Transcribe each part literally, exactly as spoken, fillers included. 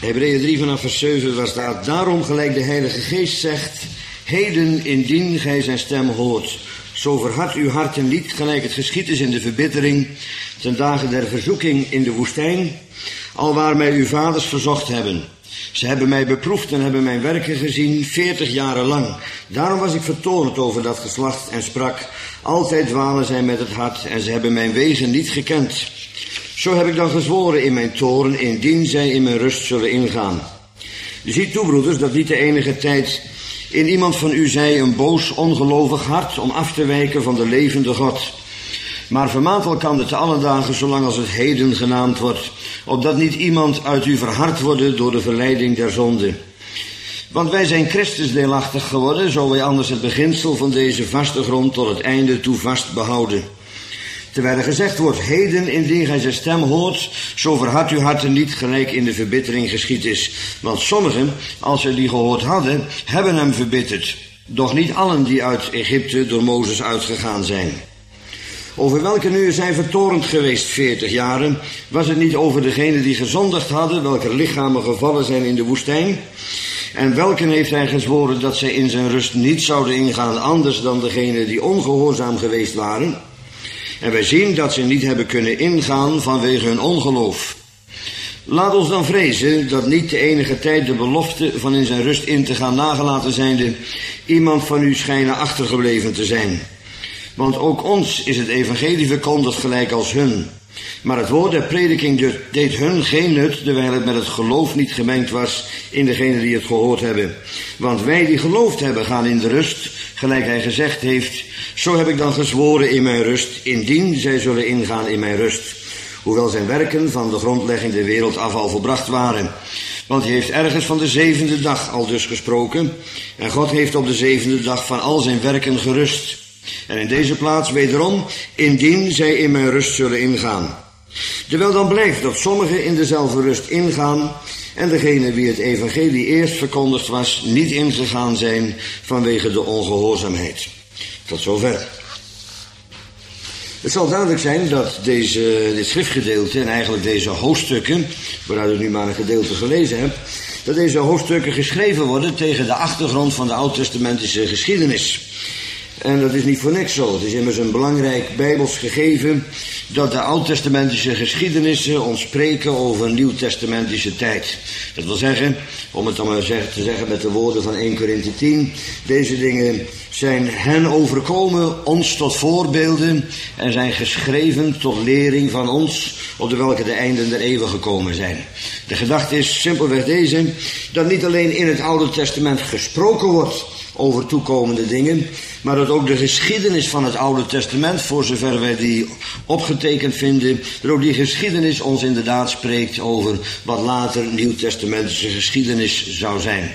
Hebreeën drie vanaf vers zeven, waar staat: Daarom gelijk de Heilige Geest zegt, heden indien gij zijn stem hoort, zo verhard uw harten niet, gelijk het geschied is in de verbittering, ten dagen der verzoeking in de woestijn, alwaar mij uw vaders verzocht hebben. Ze hebben mij beproefd en hebben mijn werken gezien, veertig jaren lang. Daarom was ik vertoornd over dat geslacht en sprak, altijd dwalen zij met het hart en ze hebben mijn wegen niet gekend. Zo heb ik dan gezworen in mijn toorn, indien zij in mijn rust zullen ingaan. Ziet toe, broeders, dat niet de enige tijd in iemand van u zij een boos, ongelovig hart om af te wijken van de levende God. Maar vermaant elkander te alle dagen, zolang als het heden genaamd wordt, opdat niet iemand uit u verhard worden door de verleiding der zonde. Want wij zijn Christus deelachtig geworden, zo wij anders het beginsel van deze vaste grond tot het einde toe vast behouden. Terwijl er gezegd wordt, heden indien gij zijn stem hoort, zo verhard uw harten niet, gelijk in de verbittering geschied is. Want sommigen, als ze die gehoord hadden, hebben hem verbitterd. Doch niet allen die uit Egypte door Mozes uitgegaan zijn. Over welke nu zijn vertorend geweest veertig jaren, was het niet over degenen die gezondigd hadden, welke lichamen gevallen zijn in de woestijn? En welken heeft hij gezworen dat zij in zijn rust niet zouden ingaan, anders dan degenen die ongehoorzaam geweest waren? En wij zien dat ze niet hebben kunnen ingaan vanwege hun ongeloof. Laat ons dan vrezen dat niet de enige tijd de belofte van in zijn rust in te gaan nagelaten zijnde iemand van u schijnen achtergebleven te zijn. Want ook ons is het evangelie verkondigd gelijk als hun. Maar het woord der prediking deed hun geen nut, terwijl het met het geloof niet gemengd was in degenen die het gehoord hebben. Want wij die geloofd hebben gaan in de rust, gelijk hij gezegd heeft, zo heb ik dan gezworen in mijn rust, indien zij zullen ingaan in mijn rust. Hoewel zijn werken van de grondlegging der wereld af al volbracht waren. Want hij heeft ergens van de zevende dag al dus gesproken. En God heeft op de zevende dag van al zijn werken gerust. En in deze plaats wederom, indien zij in mijn rust zullen ingaan. Terwijl dan blijkt dat sommigen in dezelfde rust ingaan en degene wie het evangelie eerst verkondigd was, niet ingegaan zijn vanwege de ongehoorzaamheid. Tot zover. Het zal duidelijk zijn dat deze, dit schriftgedeelte en eigenlijk deze hoofdstukken, waaruit ik nu maar een gedeelte gelezen heb, dat deze hoofdstukken geschreven worden tegen de achtergrond van de oud-testamentische geschiedenis. En dat is niet voor niks zo. Het is immers een belangrijk bijbels gegeven dat de oud-testamentische geschiedenissen ons spreken over een nieuw-testamentische tijd. Dat wil zeggen, om het dan maar te zeggen met de woorden van eerste Korinthe tien, deze dingen zijn hen overkomen, ons tot voorbeelden, en zijn geschreven tot lering van ons, op de welke de einden der eeuwen gekomen zijn. De gedachte is simpelweg deze, dat niet alleen in het Oude Testament gesproken wordt over toekomende dingen, maar dat ook de geschiedenis van het Oude Testament, voor zover wij die opgetekend vinden, dat ook die geschiedenis ons inderdaad spreekt over wat later nieuwtestamentische geschiedenis zou zijn.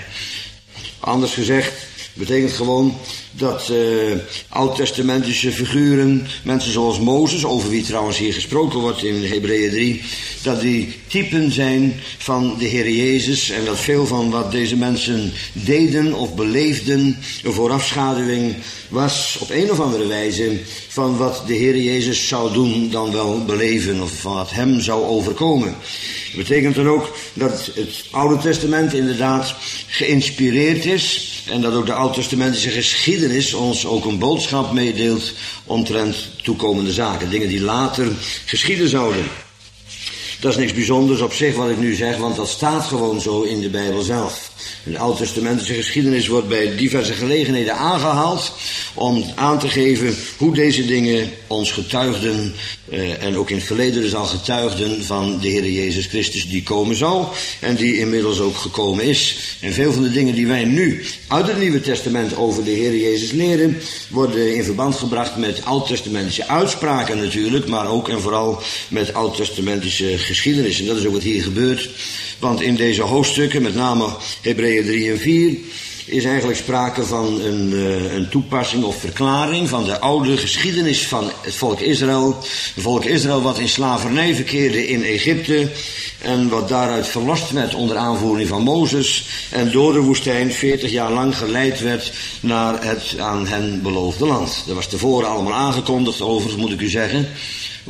Anders gezegd, betekent gewoon dat uh, oud-testamentische figuren, mensen zoals Mozes, over wie trouwens hier gesproken wordt in Hebreeën drie, dat die typen zijn van de Heer Jezus en dat veel van wat deze mensen deden of beleefden een voorafschaduwing was op een of andere wijze van wat de Heer Jezus zou doen dan wel beleven of van wat hem zou overkomen. Dat betekent dan ook dat het Oude Testament inderdaad geïnspireerd is en dat ook de oud-testamentische geschiedenis ons ook een boodschap meedeelt omtrent toekomende zaken, dingen die later geschieden zouden. Dat is niks bijzonders op zich wat ik nu zeg, want dat staat gewoon zo in de Bijbel zelf. De oud-testamentische geschiedenis wordt bij diverse gelegenheden aangehaald om aan te geven hoe deze dingen ons getuigden eh, en ook in het verleden dus al getuigden van de Heer Jezus Christus die komen zou en die inmiddels ook gekomen is. En veel van de dingen die wij nu uit het Nieuwe Testament over de Heer Jezus leren worden in verband gebracht met oud-testamentische uitspraken natuurlijk, maar ook en vooral met oud-testamentische geschiedenis. En dat is ook wat hier gebeurt. Want in deze hoofdstukken, met name Hebreeën drie en vier, is eigenlijk sprake van een, uh, een toepassing of verklaring van de oude geschiedenis van het volk Israël. Het volk Israël wat in slavernij verkeerde in Egypte en wat daaruit verlost werd onder aanvoering van Mozes en door de woestijn veertig jaar lang geleid werd naar het aan hen beloofde land. Dat was tevoren allemaal aangekondigd overigens, moet ik u zeggen.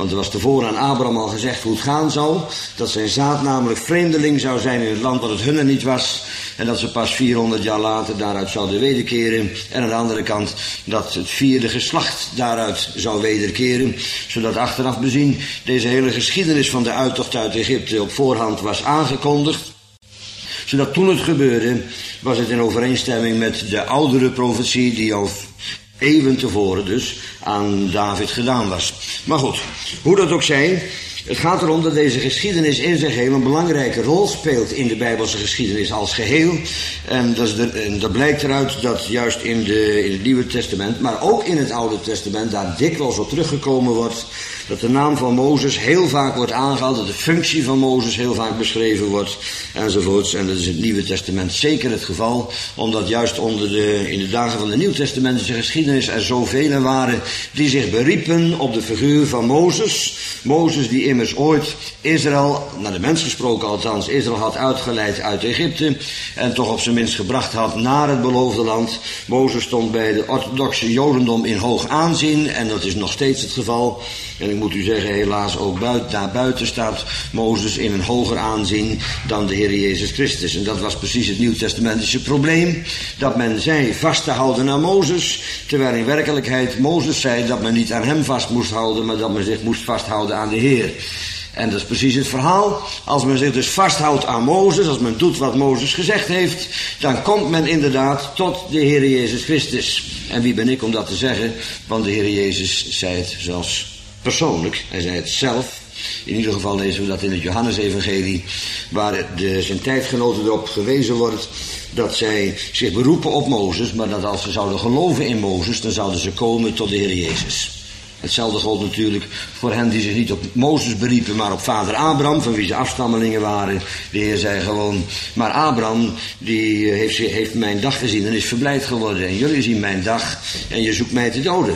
Want er was tevoren aan Abraham al gezegd hoe het gaan zou. Dat zijn zaad namelijk vreemdeling zou zijn in het land wat het hunne niet was. En dat ze pas vierhonderd jaar later daaruit zouden wederkeren. En aan de andere kant dat het vierde geslacht daaruit zou wederkeren. Zodat achteraf bezien deze hele geschiedenis van de uittocht uit Egypte op voorhand was aangekondigd. Zodat toen het gebeurde, was het in overeenstemming met de oudere profetie die al eeuwen tevoren dus aan David gedaan was. Maar goed, hoe dat ook zij, het gaat erom dat deze geschiedenis in zijn geheel een belangrijke rol speelt in de Bijbelse geschiedenis als geheel. En dat, is de, en dat blijkt eruit dat juist in, de, in het Nieuwe Testament, maar ook in het Oude Testament, daar dikwijls op teruggekomen wordt. Dat de naam van Mozes heel vaak wordt aangehaald, dat de functie van Mozes heel vaak beschreven wordt, enzovoorts. En dat is in het Nieuwe Testament zeker het geval, omdat juist onder de, in de dagen van de Nieuwtestamentische geschiedenis er zoveel waren die zich beriepen op de figuur van Mozes. Mozes die immers ooit Israël, naar de mens gesproken althans, Israël had uitgeleid uit Egypte en toch op zijn minst gebracht had naar het beloofde land. Mozes stond bij de orthodoxe jodendom in hoog aanzien en dat is nog steeds het geval. En ik moet u zeggen, helaas ook buiten, daarbuiten staat Mozes in een hoger aanzien dan de Heer Jezus Christus. En dat was precies het Nieuwtestamentische probleem, dat men zei vast te houden aan Mozes, terwijl in werkelijkheid Mozes zei dat men niet aan hem vast moest houden, maar dat men zich moest vasthouden aan de Heer. En dat is precies het verhaal. Als men zich dus vasthoudt aan Mozes, als men doet wat Mozes gezegd heeft, dan komt men inderdaad tot de Heer Jezus Christus. En wie ben ik om dat te zeggen? Want de Heer Jezus zei het zelfs persoonlijk. Hij zei het zelf. In ieder geval lezen we dat in het Johannesevangelie, waar de, zijn tijdgenoten erop gewezen wordt dat zij zich beroepen op Mozes, maar dat als ze zouden geloven in Mozes, dan zouden ze komen tot de Heer Jezus. Hetzelfde gold natuurlijk voor hen die zich niet op Mozes beriepen, maar op vader Abraham, van wie ze afstammelingen waren. De Heer zei gewoon, maar Abraham die heeft, heeft mijn dag gezien en is verblijd geworden. En jullie zien mijn dag en je zoekt mij te doden.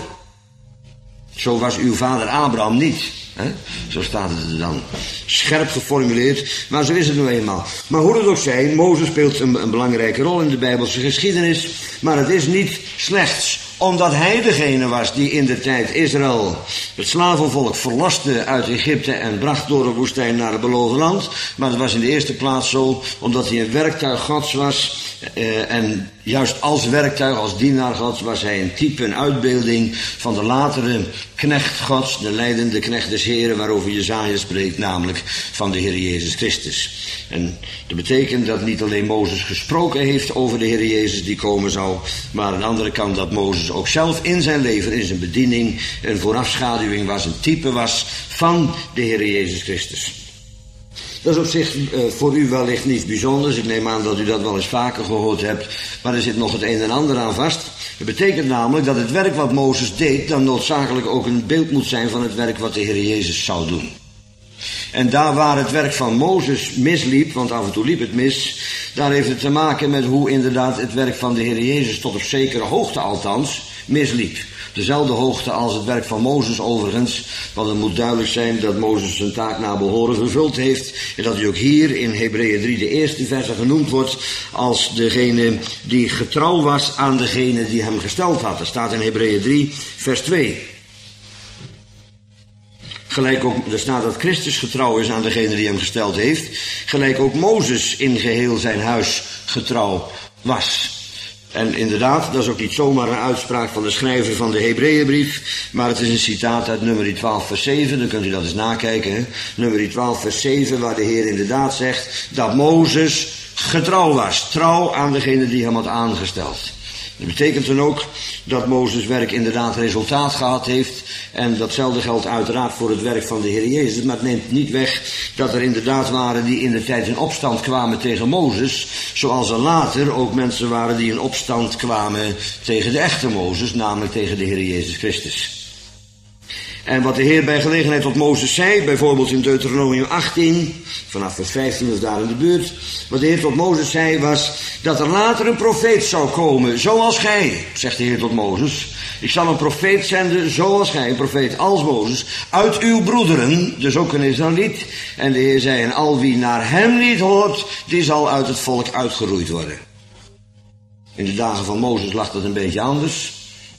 Zo was uw vader Abraham niet. Hè? Zo staat het er dan. Scherp geformuleerd, maar zo is het nu eenmaal. Maar hoe het ook zij, Mozes speelt een, een belangrijke rol in de Bijbelse geschiedenis. Maar het is niet slechts omdat hij degene was die in de tijd Israël, het slavenvolk, verloste uit Egypte en bracht door de woestijn naar het beloofde land. Maar het was in de eerste plaats zo omdat hij een werktuig Gods was. Uh, en juist als werktuig, als dienaar Gods, was hij een type, een uitbeelding van de latere knecht Gods, de leidende knecht des Heren, waarover Jesaja spreekt, namelijk van de Heer Jezus Christus. En dat betekent dat niet alleen Mozes gesproken heeft over de Heer Jezus die komen zou, maar aan de andere kant dat Mozes ook zelf in zijn leven, in zijn bediening, een voorafschaduwing was, een type was van de Heer Jezus Christus. Dat is op zich uh, voor u wellicht niets bijzonders. Ik neem aan dat u dat wel eens vaker gehoord hebt. Maar er zit nog het een en ander aan vast. Het betekent namelijk dat het werk wat Mozes deed dan noodzakelijk ook een beeld moet zijn van het werk wat de Heer Jezus zou doen. En daar waar het werk van Mozes misliep, want af en toe liep het mis, daar heeft het te maken met hoe inderdaad het werk van de Heer Jezus tot op zekere hoogte althans misliep. Dezelfde hoogte als het werk van Mozes overigens, want het moet duidelijk zijn dat Mozes zijn taak naar behoren vervuld heeft en dat hij ook hier in Hebreeën drie de eerste verse genoemd wordt als degene die getrouw was aan degene die hem gesteld had. Dat staat in Hebreeën drie vers twee. Gelijk ook, er staat dat Christus getrouw is aan degene die hem gesteld heeft, gelijk ook Mozes in geheel zijn huis getrouw was. En inderdaad, dat is ook niet zomaar een uitspraak van de schrijver van de Hebreeënbrief, maar het is een citaat uit nummer twaalf vers zeven, dan kunt u dat eens nakijken. Hè? Nummer twaalf vers zeven, waar de Heer inderdaad zegt dat Mozes getrouw was, trouw aan degene die hem had aangesteld. Dat betekent dan ook dat Mozes' werk inderdaad resultaat gehad heeft. En datzelfde geldt uiteraard voor het werk van de Heer Jezus. Maar het neemt niet weg dat er inderdaad waren die in de tijd in opstand kwamen tegen Mozes. Zoals er later ook mensen waren die in opstand kwamen tegen de echte Mozes. Namelijk tegen de Heer Jezus Christus. En wat de Heer bij gelegenheid tot Mozes zei, bijvoorbeeld in Deuteronomium achttien, vanaf vers vijftien of daar in de buurt, wat de Heer tot Mozes zei was dat er later een profeet zou komen, zoals gij, zegt de Heer tot Mozes. Ik zal een profeet zenden zoals gij, een profeet als Mozes, uit uw broederen, dus ook een Israëliet. En de Heer zei, en al wie naar hem niet hoort, die zal uit het volk uitgeroeid worden. In de dagen van Mozes lag dat een beetje anders.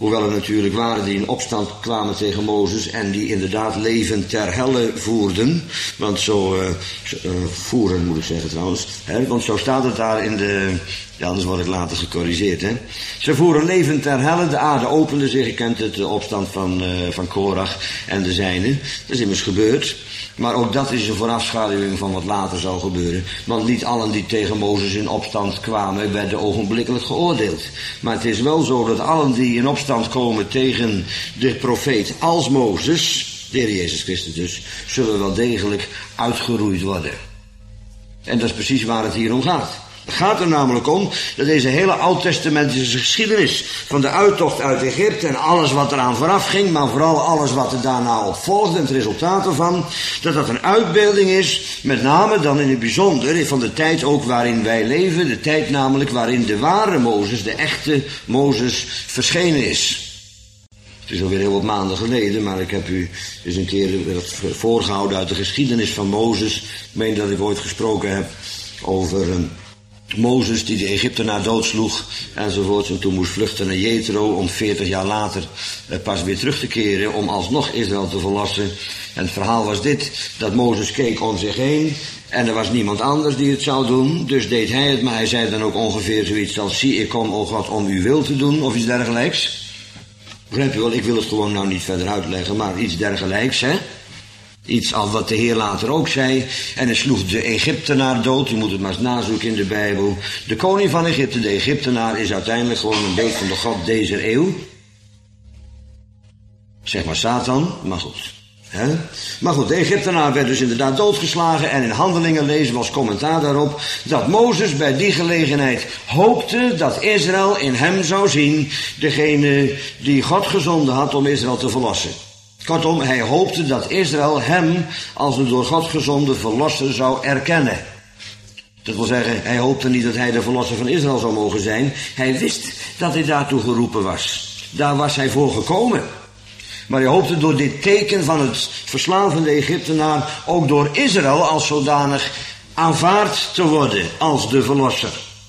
Hoewel er natuurlijk waren die in opstand kwamen tegen Mozes en die inderdaad leven ter helle voerden. Want zo, uh, uh, voeren moet ik zeggen trouwens. Hè? Want zo staat het daar in de, ja, anders word ik later gecorrigeerd. Hè? Ze voeren leven ter helle, de aarde opende zich. Je kent het, de opstand van, uh, van Korach en de zijnen. Dat is immers gebeurd. Maar ook dat is een voorafschaduwing van wat later zou gebeuren. Want niet allen die tegen Mozes in opstand kwamen, werden ogenblikkelijk geoordeeld. Maar het is wel zo dat allen die in opstand komen tegen de profeet als Mozes, de Heer Jezus Christus dus, zullen wel degelijk uitgeroeid worden. En dat is precies waar het hier om gaat. Het gaat er namelijk om dat deze hele oud-testamentische geschiedenis van de uittocht uit Egypte en alles wat eraan vooraf ging, maar vooral alles wat er daarna op volgde en het resultaat ervan, dat dat een uitbeelding is, met name dan in het bijzonder van de tijd ook waarin wij leven, de tijd namelijk waarin de ware Mozes, de echte Mozes, verschenen is. Het is alweer heel wat maanden geleden, maar ik heb u eens een keer voorgehouden uit de geschiedenis van Mozes. Ik meen dat ik ooit gesproken heb over een Mozes die de Egyptenaar doodsloeg enzovoort. En toen moest vluchten naar Jethro om veertig jaar later eh, pas weer terug te keren om alsnog Israël te verlossen. En het verhaal was dit, dat Mozes keek om zich heen en er was niemand anders die het zou doen. Dus deed hij het, maar hij zei dan ook ongeveer zoiets als: zie, ik kom, o God, om uw wil te doen, of iets dergelijks. Begrijp je wel, ik wil het gewoon nou niet verder uitleggen, maar iets dergelijks, hè. Iets als wat de Heer later ook zei. En hij sloeg de Egyptenaar dood. Je moet het maar eens nazoeken in de Bijbel. De koning van Egypte, de Egyptenaar, is uiteindelijk gewoon een beeld van de God deze eeuw. Zeg maar Satan, maar goed. He? Maar goed, de Egyptenaar werd dus inderdaad doodgeslagen. En in Handelingen lezen we als commentaar daarop dat Mozes bij die gelegenheid hoopte dat Israël in hem zou zien, degene die God gezonden had om Israël te verlossen. Kortom, hij hoopte dat Israël hem als een door God gezonde verlosser zou erkennen. Dat wil zeggen, hij hoopte niet dat hij de verlosser van Israël zou mogen zijn. Hij wist dat hij daartoe geroepen was. Daar was hij voor gekomen. Maar hij hoopte door dit teken van het verslaan van de Egyptenaar ook door Israël als zodanig aanvaard te worden als de verlosser.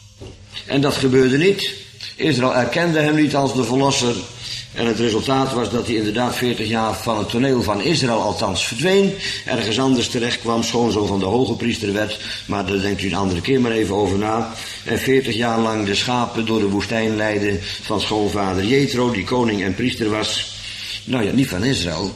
En dat gebeurde niet. Israël erkende hem niet als de verlosser. En het resultaat was dat hij inderdaad veertig jaar van het toneel van Israël althans verdween. Ergens anders terecht kwam, schoonzoon van de hoge priester werd. Maar daar denkt u een andere keer maar even over na. En veertig jaar lang de schapen door de woestijn leidde van schoonvader Jethro, die koning en priester was. Nou ja, niet van Israël,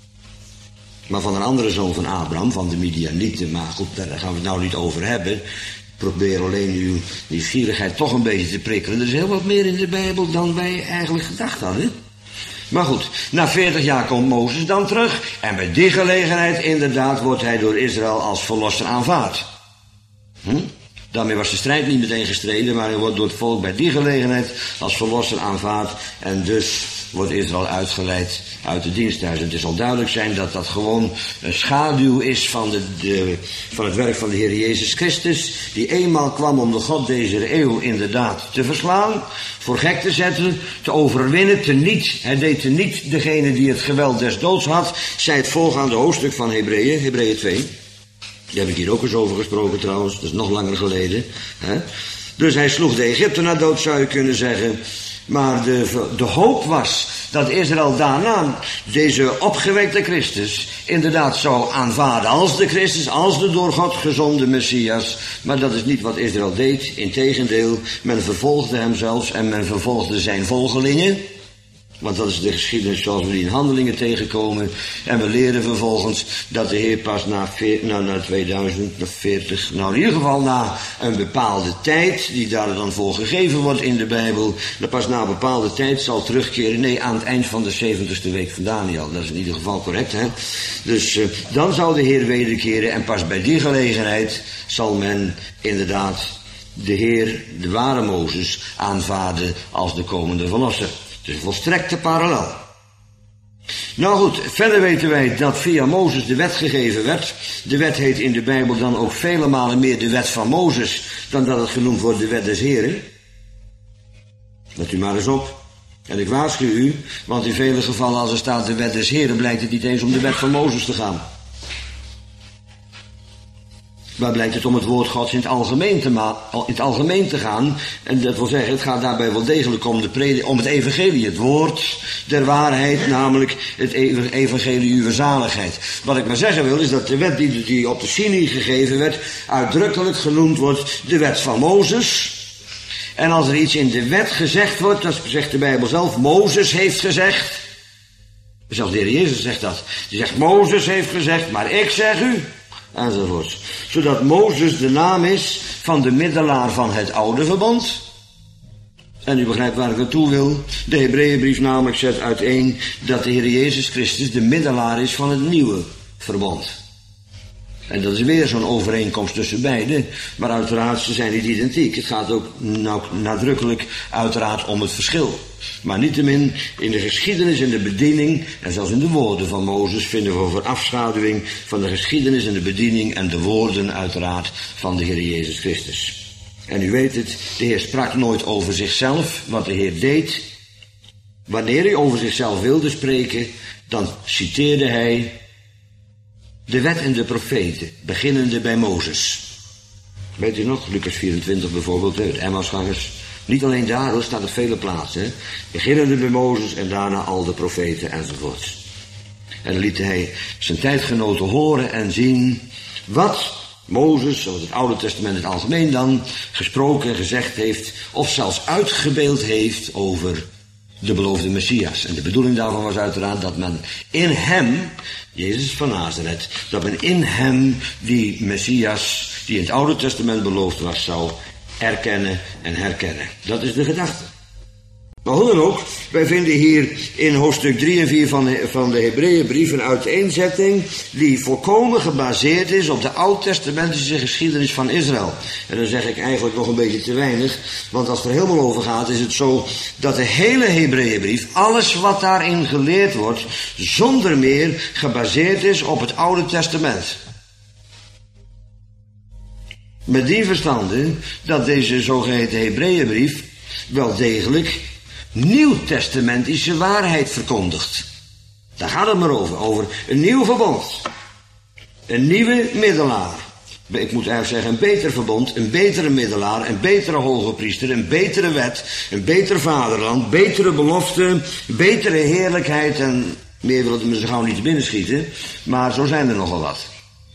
maar van een andere zoon van Abraham, van de Midianieten. Maar goed, daar gaan we het nou niet over hebben. Ik probeer alleen uw nieuwsgierigheid toch een beetje te prikkelen. Er is heel wat meer in de Bijbel dan wij eigenlijk gedacht hadden. Maar goed, na veertig jaar komt Mozes dan terug. En bij die gelegenheid inderdaad wordt hij door Israël als verlosser aanvaard. Hm? Daarmee was de strijd niet meteen gestreden, maar hij wordt door het volk bij die gelegenheid als verlosser aanvaard. En dus wordt Israël uitgeleid uit de diensthuis. Het zal duidelijk zijn dat dat gewoon een schaduw is van, de, de, van het werk van de Heer Jezus Christus, die eenmaal kwam om de God deze eeuw inderdaad te verslaan, voor gek te zetten, te overwinnen, te niet. Hij deed te niet degene die het geweld des doods had, zei het voorgaande hoofdstuk van Hebreeën, Hebreeën twee. Daar heb ik hier ook eens over gesproken trouwens, dat is nog langer geleden. Hè? Dus hij sloeg de Egyptenaar dood, zou je kunnen zeggen. Maar de, de hoop was dat Israël daarna deze opgewekte Christus inderdaad zou aanvaarden als de Christus, als de door God gezonde Messias. Maar dat is niet wat Israël deed. Integendeel, men vervolgde hem zelfs en men vervolgde zijn volgelingen. Want dat is de geschiedenis zoals we die in Handelingen tegenkomen. En we leren vervolgens dat de Heer pas na, nou, na tweeduizend veertig, nou in ieder geval na een bepaalde tijd, die daar dan voor gegeven wordt in de Bijbel, dat pas na een bepaalde tijd zal terugkeren. Nee, aan het eind van de zeventigste week van Daniel. Dat is in ieder geval correct, hè. Dus uh, dan zal de Heer wederkeren en pas bij die gelegenheid zal men inderdaad de Heer, de ware Mozes, aanvaarden als de komende verlosser. Het is een volstrekte parallel. Nou goed, verder weten wij dat via Mozes de wet gegeven werd. De wet heet in de Bijbel dan ook vele malen meer de wet van Mozes dan dat het genoemd wordt de wet des Heren. Let u maar eens op. En ik waarschuw u, want in vele gevallen als er staat de wet des Heren blijkt het niet eens om de wet van Mozes te gaan. Waar blijkt het om het woord Gods in het algemeen te, ma- in het algemeen te gaan. En dat wil zeggen, het gaat daarbij wel degelijk om, de predi- om het evangelie. Het woord der waarheid, namelijk het evangelie uw zaligheid. Wat ik maar zeggen wil, is dat de wet die, die op de Sinai gegeven werd, uitdrukkelijk genoemd wordt de wet van Mozes. En als er iets in de wet gezegd wordt, dan zegt de Bijbel zelf, Mozes heeft gezegd. Zelfs de Heer Jezus zegt dat. Die zegt, Mozes heeft gezegd, maar ik zeg u. Enzovoort. Zodat Mozes de naam is van de middelaar van het oude verbond. En u begrijpt waar ik naartoe wil. De Hebreeënbrief namelijk zet uiteen dat de Heer Jezus Christus de middelaar is van het nieuwe verbond. En dat is weer zo'n overeenkomst tussen beiden. Maar uiteraard, ze zijn niet identiek. Het gaat ook nou, nadrukkelijk uiteraard om het verschil. Maar niettemin, in de geschiedenis en de bediening, en zelfs in de woorden van Mozes, vinden we over afschaduwing van de geschiedenis en de bediening en de woorden uiteraard van de Heer Jezus Christus. En u weet het, de Heer sprak nooit over zichzelf, wat de Heer deed. Wanneer hij over zichzelf wilde spreken, dan citeerde hij de wet en de profeten, beginnende bij Mozes. Weet u nog, Lucas vierentwintig bijvoorbeeld, het Emmausgangers. Niet alleen daar, er staat op vele plaatsen. Hè? Beginnende bij Mozes en daarna al de profeten enzovoort. En dan liet hij zijn tijdgenoten horen en zien wat Mozes, zoals het Oude Testament in het algemeen dan, gesproken en gezegd heeft, of zelfs uitgebeeld heeft over de beloofde Messias. En de bedoeling daarvan was uiteraard dat men in hem, Jezus van Nazareth, dat men in hem die Messias, die in het Oude Testament beloofd was, zou erkennen en herkennen. Dat is de gedachte. Maar hoe dan ook, wij vinden hier in hoofdstuk drie en vier van de, van de Hebreeënbrief een uiteenzetting die volkomen gebaseerd is op de oud-testamentische geschiedenis van Israël. En dan zeg ik eigenlijk nog een beetje te weinig, want als het er helemaal over gaat is het zo dat de hele Hebreeënbrief, alles wat daarin geleerd wordt, zonder meer gebaseerd is op het Oude Testament. Met die verstande dat deze zogeheten Hebreeënbrief wel degelijk nieuwtestamentische waarheid verkondigt. Daar gaat het maar over, over een nieuw verbond. Een nieuwe middelaar. Ik moet eigenlijk zeggen een beter verbond, een betere middelaar, een betere hoge priester, een betere wet, een beter vaderland, betere belofte, betere heerlijkheid en meer wil het me zo gauw niet te binnen schieten, maar zo zijn er nogal wat.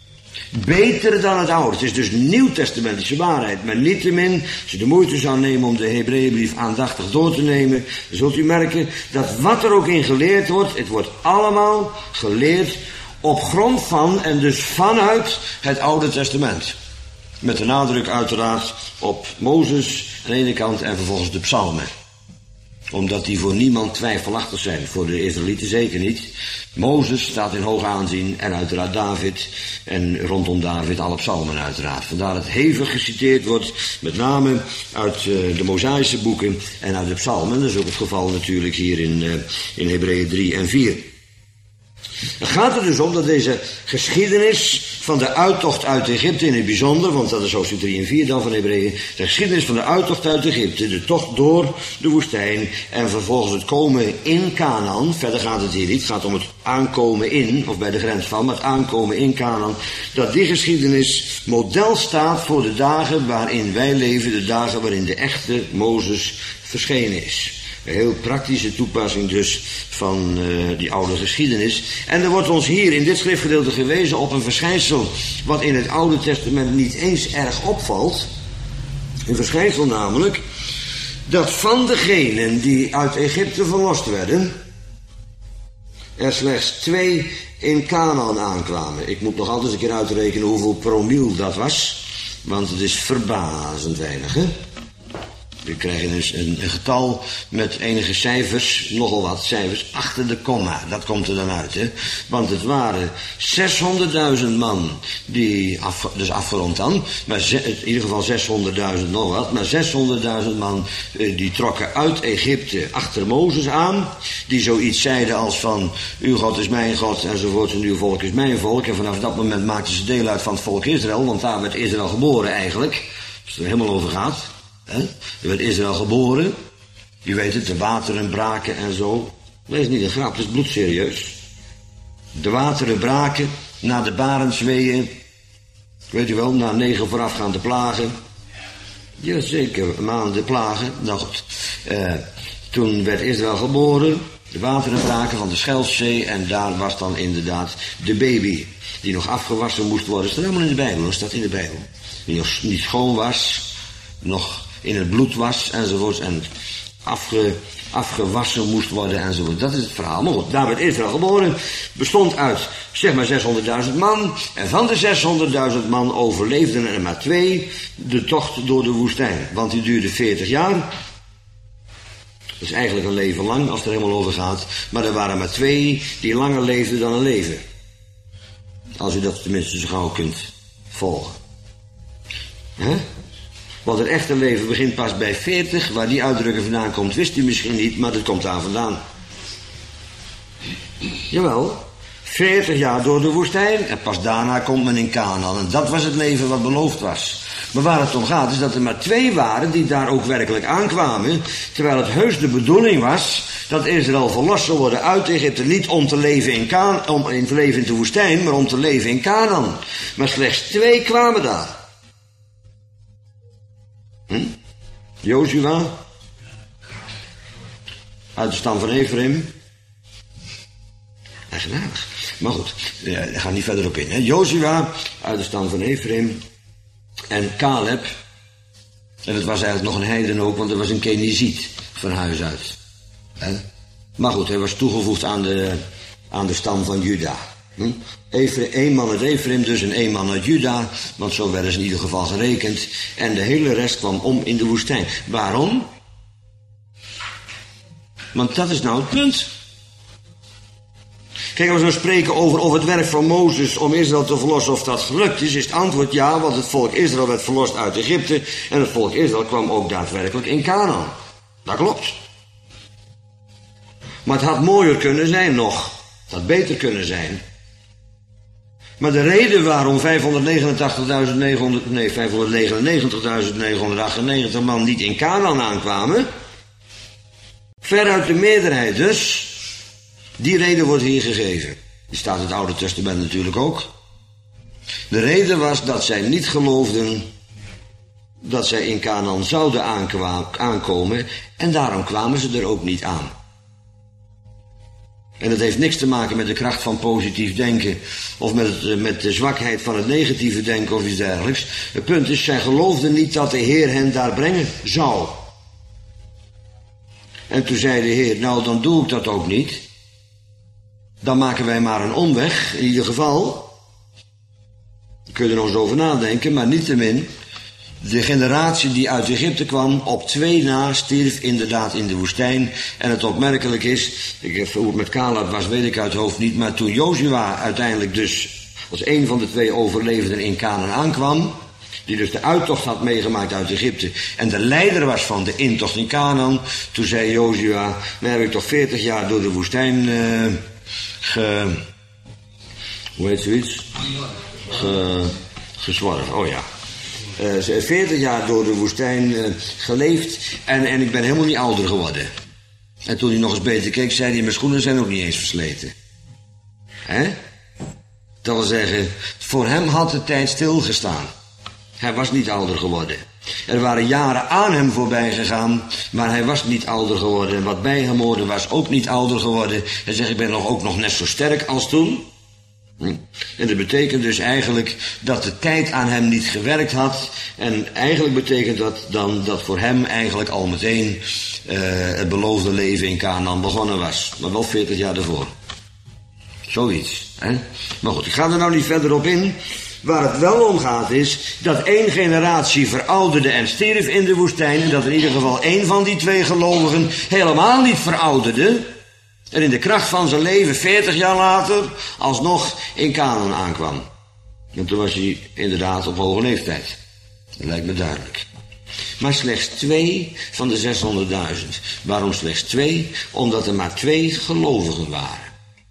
Beter dan het oude. Het is dus nieuwtestamentische waarheid. Maar niettemin, als u de moeite zou nemen om de Hebreeënbrief aandachtig door te nemen, dan zult u merken dat wat er ook in geleerd wordt, het wordt allemaal geleerd op grond van en dus vanuit het Oude Testament. Met de nadruk uiteraard op Mozes aan de ene kant en vervolgens de psalmen. Omdat die voor niemand twijfelachtig zijn. Voor de Israëlieten zeker niet. Mozes staat in hoog aanzien en uiteraard David. En rondom David alle psalmen uiteraard. Vandaar dat hevig geciteerd wordt. Met name uit uh, de Mosaïsche boeken en uit de psalmen. Dat is ook het geval natuurlijk hier in, uh, in Hebreeën drie en vier. Het gaat er dus om dat deze geschiedenis van de uittocht uit Egypte in het bijzonder, want dat is hoofdstuk drie en vier dan van Hebreeën, de geschiedenis van de uittocht uit Egypte, de tocht door de woestijn en vervolgens het komen in Canaan, verder gaat het hier niet, het gaat om het aankomen in, of bij de grens van, maar het aankomen in Canaan, dat die geschiedenis model staat voor de dagen waarin wij leven, de dagen waarin de echte Mozes verschenen is. Een heel praktische toepassing dus van uh, die oude geschiedenis. En er wordt ons hier in dit schriftgedeelte gewezen op een verschijnsel wat in het Oude Testament niet eens erg opvalt. Een verschijnsel namelijk dat van degenen die uit Egypte verlost werden, er slechts twee in Canaan aankwamen. Ik moet nog altijd een keer uitrekenen hoeveel promiel dat was, want het is verbazend weinig, hè? We krijgen dus een, een getal met enige cijfers, nogal wat cijfers, achter de komma. Dat komt er dan uit, hè. Want het waren zeshonderdduizend man, die af, dus afgerond dan, maar ze, in ieder geval zeshonderdduizend nog wat, maar zeshonderdduizend man eh, die trokken uit Egypte achter Mozes aan, die zoiets zeiden als van, uw God is mijn God enzovoort en uw volk is mijn volk. En vanaf dat moment maakten ze deel uit van het volk Israël, want daar werd Israël geboren eigenlijk, als het er helemaal over gaat. He? Er werd Israël geboren. Je weet het, de wateren braken en zo. Dat is niet een grap, dat is bloedserieus. De wateren braken na de Barendsweeën. Weet u wel, na negen voorafgaande plagen. Jazeker, maanden plagen. Nou goed. Uh, toen werd Israël geboren. De wateren braken van de Schelfzee. En daar was dan inderdaad de baby. Die nog afgewassen moest worden. Dat staat helemaal in de Bijbel. Dat staat in de Bijbel. Die nog niet schoon was. Nog in het bloed was. Enzovoort. En afge, afgewassen moest worden. Enzovoort. Dat is het verhaal. Maar goed, daar werd Israël geboren. Bestond uit zeg maar zeshonderdduizend man. En van de zeshonderdduizend man overleefden er maar twee de tocht door de woestijn. Want die duurde veertig jaar. Dat is eigenlijk een leven lang als het er helemaal over gaat. Maar er waren maar twee die langer leefden dan een leven. Als u dat tenminste zo gauw kunt volgen. Hè? Want het echte leven begint pas bij veertig. Waar die uitdrukking vandaan komt, wist u misschien niet, maar dat komt daar vandaan. Jawel. veertig jaar door de woestijn en pas daarna komt men in Kanaan. En dat was het leven wat beloofd was. Maar waar het om gaat is dat er maar twee waren die daar ook werkelijk aankwamen. Terwijl het heus de bedoeling was dat Israël verlost zou worden uit Egypte. Niet om te leven in, Kaan, om in te leven in de woestijn, maar om te leven in Kanaan. Maar slechts twee kwamen daar. Hm? Jozua uit de stam van Ephraim. Eigenaardig. Maar goed, ja, ik ga niet verder op in. Hè. Jozua uit de stam van Ephraim. En Caleb. En het was eigenlijk nog een heiden ook, want er was een Keniziet van huis uit. Hè. Maar goed, hij was toegevoegd aan de, aan de stam van Juda. Hm? Eén man uit Ephraim dus en één man uit Juda. Want zo werden ze in ieder geval gerekend. En de hele rest kwam om in de woestijn. Waarom? Want dat is nou het punt. Kijk, als we nou spreken over of het werk van Mozes om Israël te verlossen, of dat gelukt is, is het antwoord ja, want het volk Israël werd verlost uit Egypte en het volk Israël kwam ook daadwerkelijk in Kanaan. Dat klopt. Maar het had mooier kunnen zijn nog. Het had beter kunnen zijn. Maar de reden waarom vijfhonderdnegenentachtigduizend negenhonderd, nee, vijfhonderdnegenennegentigduizend negenhonderdachtennegentig man niet in Kanaan aankwamen, veruit de meerderheid dus, die reden wordt hier gegeven. Die staat in het Oude Testament natuurlijk ook. De reden was dat zij niet geloofden dat zij in Kanaan zouden aankomen en daarom kwamen ze er ook niet aan. En dat heeft niks te maken met de kracht van positief denken of met, het, met de zwakheid van het negatieve denken of iets dergelijks. Het punt is, zij geloofden niet dat de Heer hen daar brengen zou. En toen zei de Heer, nou dan doe ik dat ook niet. Dan maken wij maar een omweg, in ieder geval. Daar kun je er nog eens over nadenken, maar niettemin. De generatie die uit Egypte kwam, op twee na stierf inderdaad in de woestijn. En het opmerkelijk is, ik heb, hoe het met Caleb was, weet ik uit het hoofd niet. Maar toen Jozua uiteindelijk dus als een van de twee overlevenden in Kanaan aankwam, die dus de uittocht had meegemaakt uit Egypte en de leider was van de intocht in Kanaan, toen zei Jozua, nou heb ik toch veertig jaar door de woestijn uh, ge... hoe heet zoiets? Ge, gezworven, oh ja. Uh, veertig jaar door de woestijn uh, geleefd en, en ik ben helemaal niet ouder geworden. En toen hij nog eens beter keek, zei hij, mijn schoenen zijn ook niet eens versleten. Hè? Dat wil zeggen, voor hem had de tijd stilgestaan. Hij was niet ouder geworden. Er waren jaren aan hem voorbij gegaan, maar hij was niet ouder geworden. En wat bij hem hoorde was ook niet ouder geworden. Hij zegt, ik ben nog ook nog net zo sterk als toen. En dat betekent dus eigenlijk dat de tijd aan hem niet gewerkt had. En eigenlijk betekent dat dan dat voor hem eigenlijk al meteen uh, het beloofde leven in Kanaan begonnen was. Maar wel veertig jaar daarvoor. Zoiets. Hè? Maar goed, ik ga er nou niet verder op in. Waar het wel om gaat is dat één generatie verouderde en stierf in de woestijn. En dat in ieder geval één van die twee gelovigen helemaal niet verouderde. En in de kracht van zijn leven, veertig jaar later, alsnog in Kanaan aankwam. En toen was hij inderdaad op hoge leeftijd. Dat lijkt me duidelijk. Maar slechts twee van de zeshonderdduizend. Waarom slechts twee? Omdat er maar twee gelovigen waren.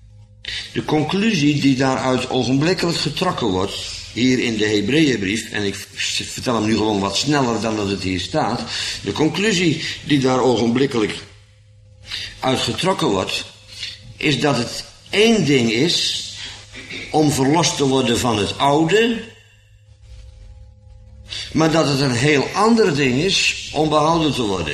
De conclusie die daaruit ogenblikkelijk getrokken wordt, hier in de Hebreeënbrief, en ik vertel hem nu gewoon wat sneller dan dat het hier staat. De conclusie die daar ogenblikkelijk uitgetrokken wordt, is dat het één ding is om verlost te worden van het oude Maar dat het een heel ander ding is om behouden te worden.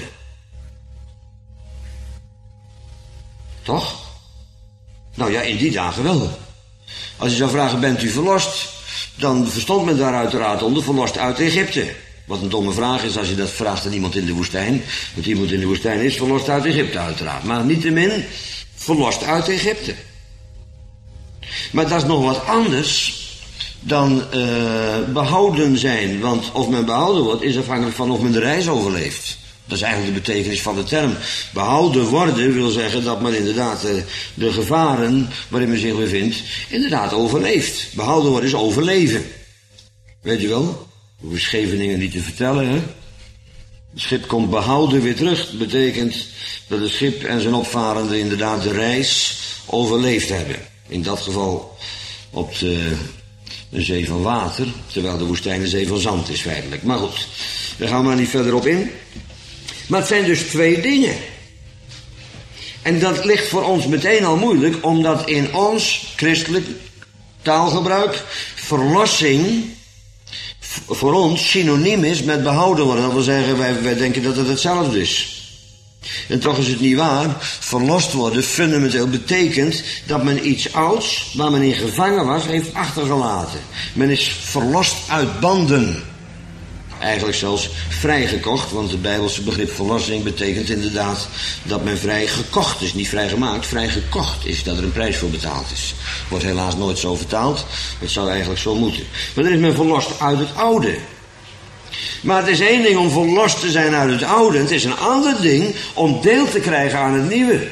Toch? Nou ja, in die dagen wel. Als je zou vragen, bent u verlost? Dan verstond men daar uiteraard onder verlost uit Egypte. Wat een domme vraag is als je dat vraagt aan iemand in de woestijn. Want iemand in de woestijn is verlost uit Egypte uiteraard. Maar niettemin verlost uit Egypte. Maar dat is nog wat anders dan uh, behouden zijn. Want of men behouden wordt is afhankelijk van of men de reis overleeft. Dat is eigenlijk de betekenis van de term. Behouden worden wil zeggen dat men inderdaad de, de gevaren waarin men zich bevindt, inderdaad overleeft. Behouden worden is overleven. Weet je wel? Hoef je Scheveningen niet te vertellen, hè? Het schip komt behouden weer terug. Dat betekent dat het schip en zijn opvarenden inderdaad de reis overleefd hebben. In dat geval op de, de zee van water, terwijl de woestijn de zee van zand is feitelijk. Maar goed, daar gaan we maar niet verder op in. Maar het zijn dus twee dingen. En dat ligt voor ons meteen al moeilijk, omdat in ons christelijk taalgebruik verlossing voor ons synoniem is met behouden worden. Dat wil zeggen, wij, wij denken dat het hetzelfde is. En toch is het niet waar. Verlost worden fundamenteel betekent dat men iets ouds, waar men in gevangen was, heeft achtergelaten. Men is verlost uit banden. Eigenlijk zelfs vrijgekocht, want het Bijbelse begrip verlossing betekent inderdaad dat men vrij gekocht is. Niet vrijgemaakt, vrij gekocht is, dat er een prijs voor betaald is. Wordt helaas nooit zo vertaald, het zou eigenlijk zo moeten. Maar dan is men verlost uit het oude. Maar het is één ding om verlost te zijn uit het oude, het is een ander ding om deel te krijgen aan het nieuwe.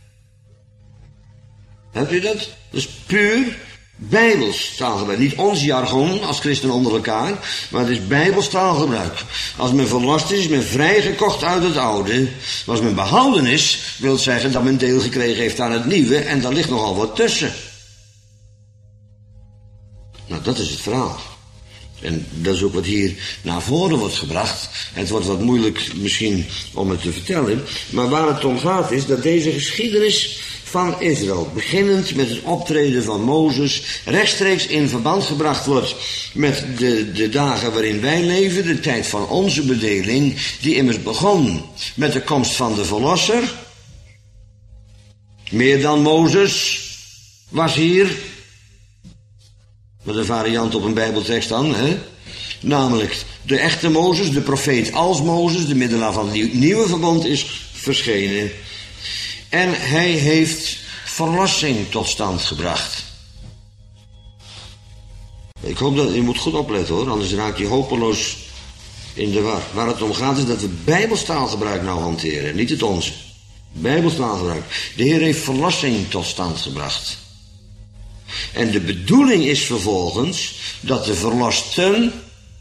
Hebt u dat? Dat is puur Bijbels taalgebruik. Niet ons jargon als christenen onder elkaar, maar het is Bijbels taalgebruik. Als men verlost is, is men vrijgekocht uit het oude. Als men behouden is, wil zeggen dat men deel gekregen heeft aan het nieuwe, en daar ligt nogal wat tussen. Nou, dat is het verhaal. En dat is ook wat hier naar voren wordt gebracht. Het wordt wat moeilijk misschien om het te vertellen, maar waar het om gaat is dat deze geschiedenis van Israël, beginnend met het optreden van Mozes, rechtstreeks in verband gebracht wordt met de, de dagen waarin wij leven, de tijd van onze bedeling, die immers begon met de komst van de Verlosser. Meer dan Mozes was hier, met een variant op een Bijbeltekst dan, hè? Namelijk de echte Mozes, de profeet als Mozes, de middelaar van het nieuwe verbond is verschenen. En hij heeft verlossing tot stand gebracht. Ik hoop dat, je moet goed opletten hoor, anders raak je hopeloos in de war. Waar het om gaat is dat we Bijbels taalgebruik nou hanteren, niet het onze. Bijbels taalgebruik. De Heer heeft verlossing tot stand gebracht. En de bedoeling is vervolgens dat de verlosten,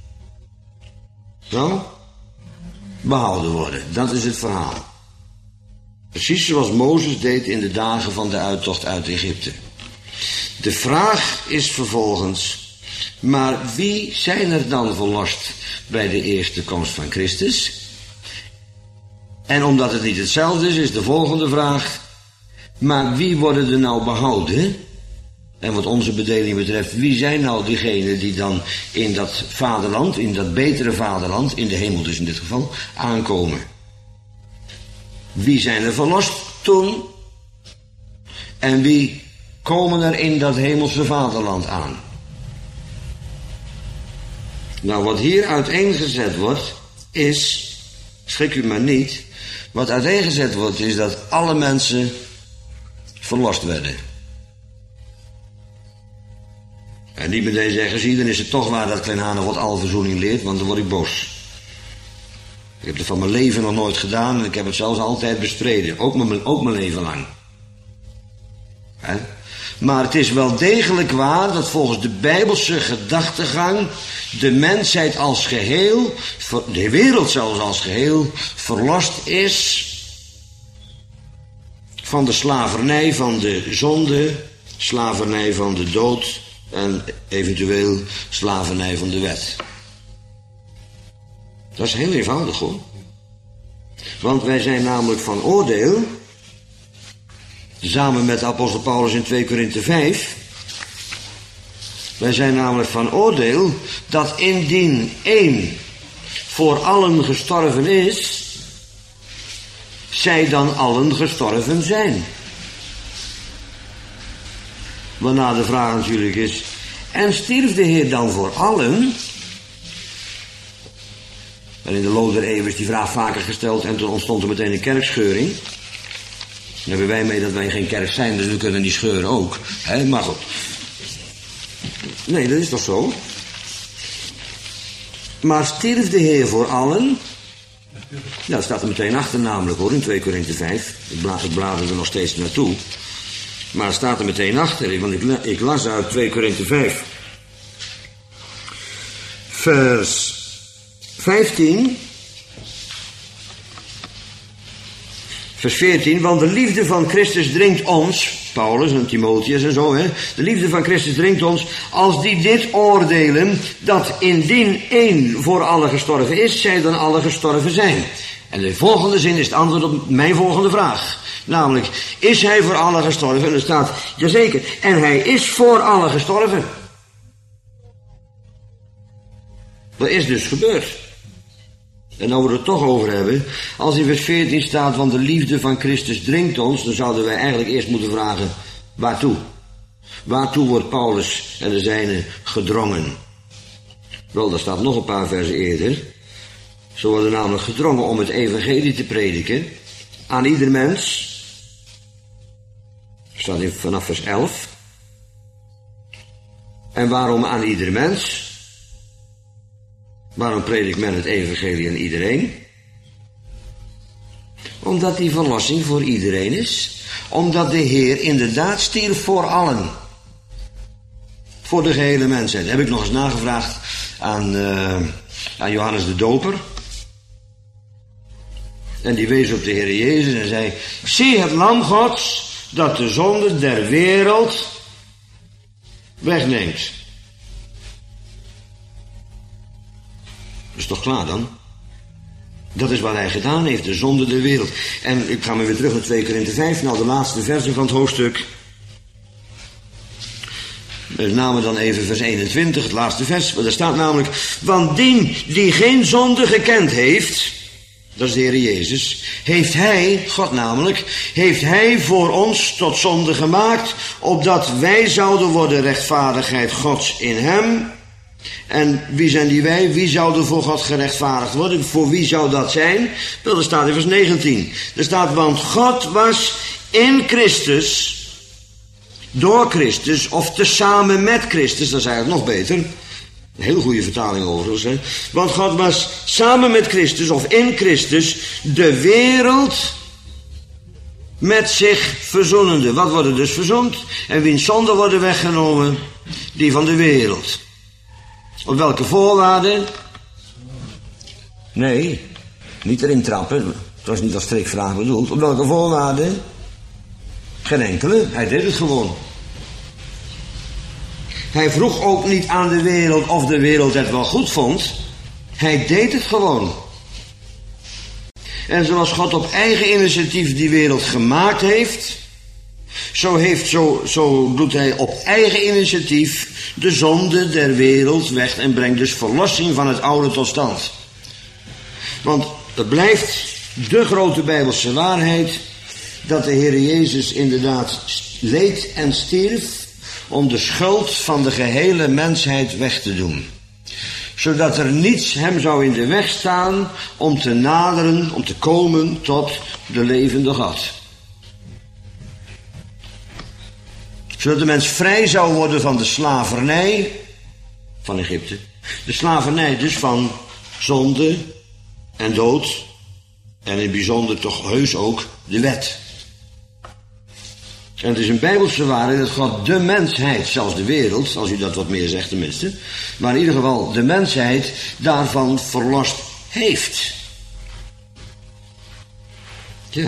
nou, behouden worden. Dat is het verhaal. Precies zoals Mozes deed in de dagen van de uittocht uit Egypte. De vraag is vervolgens, maar wie zijn er dan verlost bij de eerste komst van Christus? En omdat het niet hetzelfde is, is de volgende vraag, maar wie worden er nou behouden? En wat onze bedeling betreft, wie zijn nou diegenen die dan in dat vaderland, in dat betere vaderland, in de hemel dus in dit geval, aankomen? Wie zijn er verlost toen? En wie komen er in dat hemelse vaderland aan? Nou, wat hier uiteengezet wordt, is, schrik u maar niet, wat uiteengezet wordt is dat alle mensen verlost werden. En niet meteen zeggen, zie, dan is het toch waar dat Klein Hanegod alle verzoening leert, want dan word ik boos. Ik heb het van mijn leven nog nooit gedaan en ik heb het zelfs altijd bestreden. Ook mijn, ook mijn leven lang. He? Maar het is wel degelijk waar dat volgens de Bijbelse gedachtegang de mensheid als geheel, de wereld zelfs als geheel, verlost is van de slavernij van de zonde, slavernij van de dood en eventueel slavernij van de wet. Dat is heel eenvoudig hoor. Want wij zijn namelijk van oordeel, samen met de apostel Paulus in twee Korinthe vijf, wij zijn namelijk van oordeel dat indien één voor allen gestorven is, zij dan allen gestorven zijn. Waarna de vraag natuurlijk is, en stierf de Heer dan voor allen? En in de loop der eeuwen is die vraag vaker gesteld en toen ontstond er meteen een kerkscheuring. Daar hebben wij mee dat wij geen kerk zijn, dus we kunnen die scheuren ook. He, maar goed. Nee, dat is toch zo? Maar stierf de Heer voor allen? Ja, dat staat er meteen achter namelijk hoor, in twee Korinthe vijf. Ik, bla, ik blader er nog steeds naartoe. Maar het staat er meteen achter, want ik, ik las uit twee Korinthe vijf. Vers vijftien. Vers veertien, want de liefde van Christus dringt ons, Paulus en Timotheus en zo, hè. De liefde van Christus dringt ons, als die dit oordelen, dat indien één voor allen gestorven is, zij dan allen gestorven zijn. En de volgende zin is het antwoord op mijn volgende vraag. Namelijk, is hij voor allen gestorven? En er staat, jazeker, en hij is voor allen gestorven. Dat is dus gebeurd. En nou we het toch over hebben, als in vers veertien staat, want de liefde van Christus dringt ons, dan zouden wij eigenlijk eerst moeten vragen, waartoe? Waartoe wordt Paulus en de zijnen gedrongen? Wel, daar staat nog een paar versen eerder. Ze worden namelijk gedrongen om het evangelie te prediken aan ieder mens. Dat staat in, vanaf vers elf. En waarom aan ieder mens? Waarom predikt men het evangelie aan iedereen? Omdat die verlossing voor iedereen is. Omdat de Heer inderdaad stierf voor allen. Voor de gehele mensheid. Heb ik nog eens nagevraagd aan, uh, aan Johannes de Doper. En die wees op de Heer Jezus en zei, zie het lam Gods dat de zonde der wereld wegneemt. Dat is toch klaar dan? Dat is wat hij gedaan heeft, de zonde der wereld. En ik ga maar weer terug naar twee Korinthe vijf, nou de laatste versen van het hoofdstuk. Met name dan even vers eenentwintig, het laatste vers. Maar daar staat namelijk, want dien die geen zonde gekend heeft, dat is de Heer Jezus, heeft hij, God namelijk, heeft hij voor ons tot zonde gemaakt, opdat wij zouden worden rechtvaardigheid Gods in hem. En wie zijn die wij? Wie zouden voor God gerechtvaardigd worden? Voor wie zou dat zijn? Wel, dat staat in vers negentien. Er staat, want God was in Christus, door Christus, of tezamen met Christus, dat is eigenlijk nog beter. Een hele goede vertaling overigens, hè. Want God was samen met Christus, of in Christus, de wereld met zich verzoenende. Wat wordt er dus verzoend? En wiens zonden worden weggenomen? Die van de wereld. Op welke voorwaarden? Nee, niet erin trappen. Het was niet als strikvraag bedoeld. Op welke voorwaarden? Geen enkele. Hij deed het gewoon. Hij vroeg ook niet aan de wereld of de wereld het wel goed vond. Hij deed het gewoon. En zoals God op eigen initiatief die wereld gemaakt heeft, Zo, heeft, zo, zo doet hij op eigen initiatief de zonde der wereld weg en brengt dus verlossing van het oude tot stand. Want het blijft de grote Bijbelse waarheid dat de Heer Jezus inderdaad leed en stierf om de schuld van de gehele mensheid weg te doen. Zodat er niets hem zou in de weg staan om te naderen, om te komen tot de levende God. Zodat de mens vrij zou worden van de slavernij van Egypte. De slavernij dus van zonde en dood. En in het bijzonder toch heus ook de wet. En het is een Bijbelse waarheid dat God de mensheid, zelfs de wereld, als u dat wat meer zegt tenminste, maar in ieder geval de mensheid daarvan verlost heeft. Ja.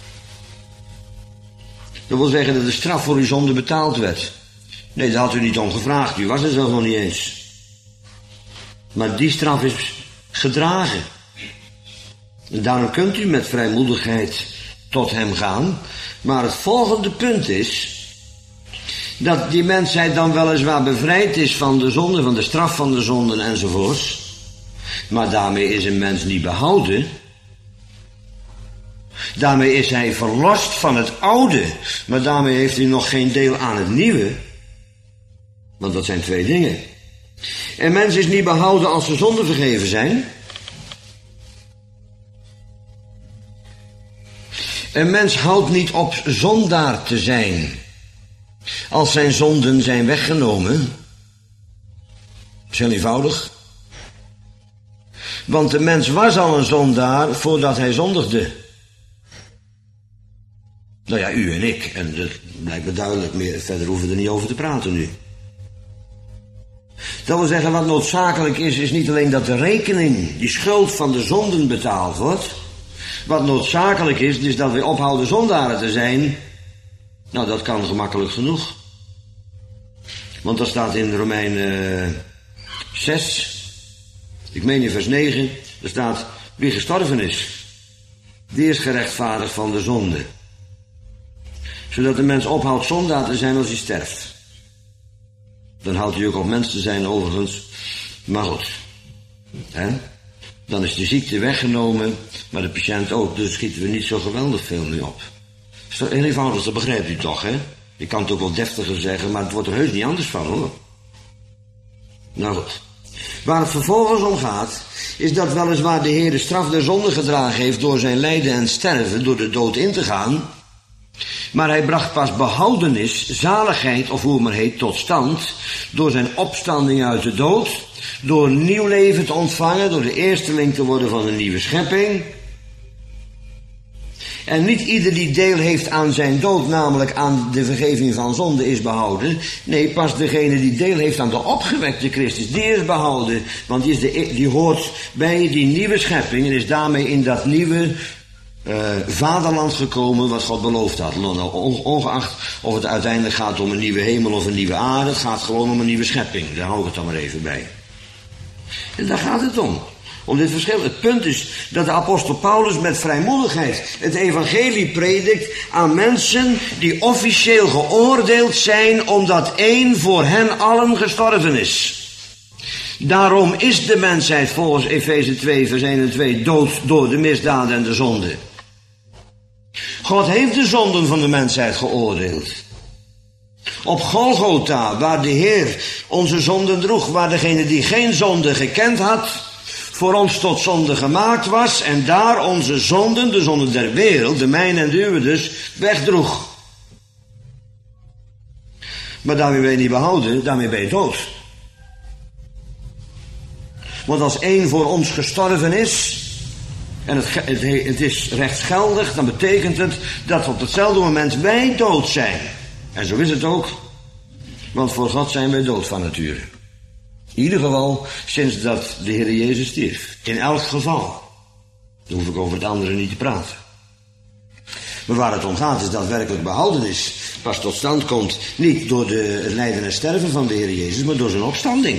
Dat wil zeggen dat de straf voor uw zonde betaald werd. Nee, daar had u niet om gevraagd. U was er zelf nog niet eens. Maar die straf is gedragen. En daarom kunt u met vrijmoedigheid tot hem gaan. Maar het volgende punt is dat die mensheid dan weliswaar bevrijd is van de zonde, van de straf van de zonden enzovoorts. Maar daarmee is een mens niet behouden. Daarmee is hij verlost van het oude. Maar daarmee heeft hij nog geen deel aan het nieuwe. Want dat zijn twee dingen. Een mens is niet behouden als de zonden vergeven zijn. Een mens houdt niet op zondaar te zijn. Als zijn zonden zijn weggenomen. Dat is heel eenvoudig. Want de mens was al een zondaar voordat hij zondigde. Nou ja, u en ik. En dat lijkt me duidelijk, meer. Verder hoeven we er niet over te praten nu. Dat wil zeggen, wat noodzakelijk is, is niet alleen dat de rekening, die schuld van de zonden betaald wordt. Wat noodzakelijk is, is dat we ophouden zondaren te zijn. Nou, dat kan gemakkelijk genoeg. Want dat staat in Romeinen zes, ik meen in vers negen, er staat, wie gestorven is, die is gerechtvaardigd van de zonde. Zodat de mens ophoudt zondaar te zijn als hij sterft. Dan houdt hij ook op mens te zijn overigens. Maar goed. Hè? Dan is de ziekte weggenomen, maar de patiënt ook. Dus schieten we niet zo geweldig veel nu op. Is dat heel eenvoudig, dat begrijpt u toch, hè? Je kan het ook wel deftiger zeggen, maar het wordt er heus niet anders van, hoor. Nou goed. Waar het vervolgens om gaat, is dat weliswaar de Heer de straf der zonde gedragen heeft door zijn lijden en sterven, door de dood in te gaan. Maar hij bracht pas behoudenis, zaligheid, of hoe het maar heet, tot stand, door zijn opstanding uit de dood, door nieuw leven te ontvangen, door de eersteling te worden van een nieuwe schepping. En niet ieder die deel heeft aan zijn dood, namelijk aan de vergeving van zonde, is behouden. Nee, pas degene die deel heeft aan de opgewekte Christus, die is behouden. Want die, is de, die hoort bij die nieuwe schepping en is daarmee in dat nieuwe uh, vaderland gekomen wat God beloofd had. Ongeacht of het uiteindelijk gaat om een nieuwe hemel of een nieuwe aarde, het gaat gewoon om een nieuwe schepping. Daar hou ik het dan maar even bij. En daar gaat het om. Om dit verschil. Het punt is dat de apostel Paulus met vrijmoedigheid het evangelie predikt aan mensen die officieel geoordeeld zijn omdat één voor hen allen gestorven is. Daarom is de mensheid volgens Efeze twee vers één en twee dood door de misdaden en de zonde. God heeft de zonden van de mensheid geoordeeld. Op Golgotha, waar de Heer onze zonden droeg, waar degene die geen zonde gekend had, voor ons tot zonde gemaakt was en daar onze zonden, de zonden der wereld, de mijne en de uwe dus, wegdroeg. Maar daarmee ben je niet behouden, daarmee ben je dood. Want als één voor ons gestorven is, en het, het, het is rechtsgeldig, dan betekent het dat op hetzelfde moment wij dood zijn. En zo is het ook, want voor God zijn wij dood van nature. In ieder geval sinds dat de Heer Jezus stierf. In elk geval. Dan hoef ik over het andere niet te praten. Maar waar het om gaat is dat werkelijk behoudenis pas tot stand komt. Niet door de, het lijden en sterven van de Heer Jezus, maar door zijn opstanding.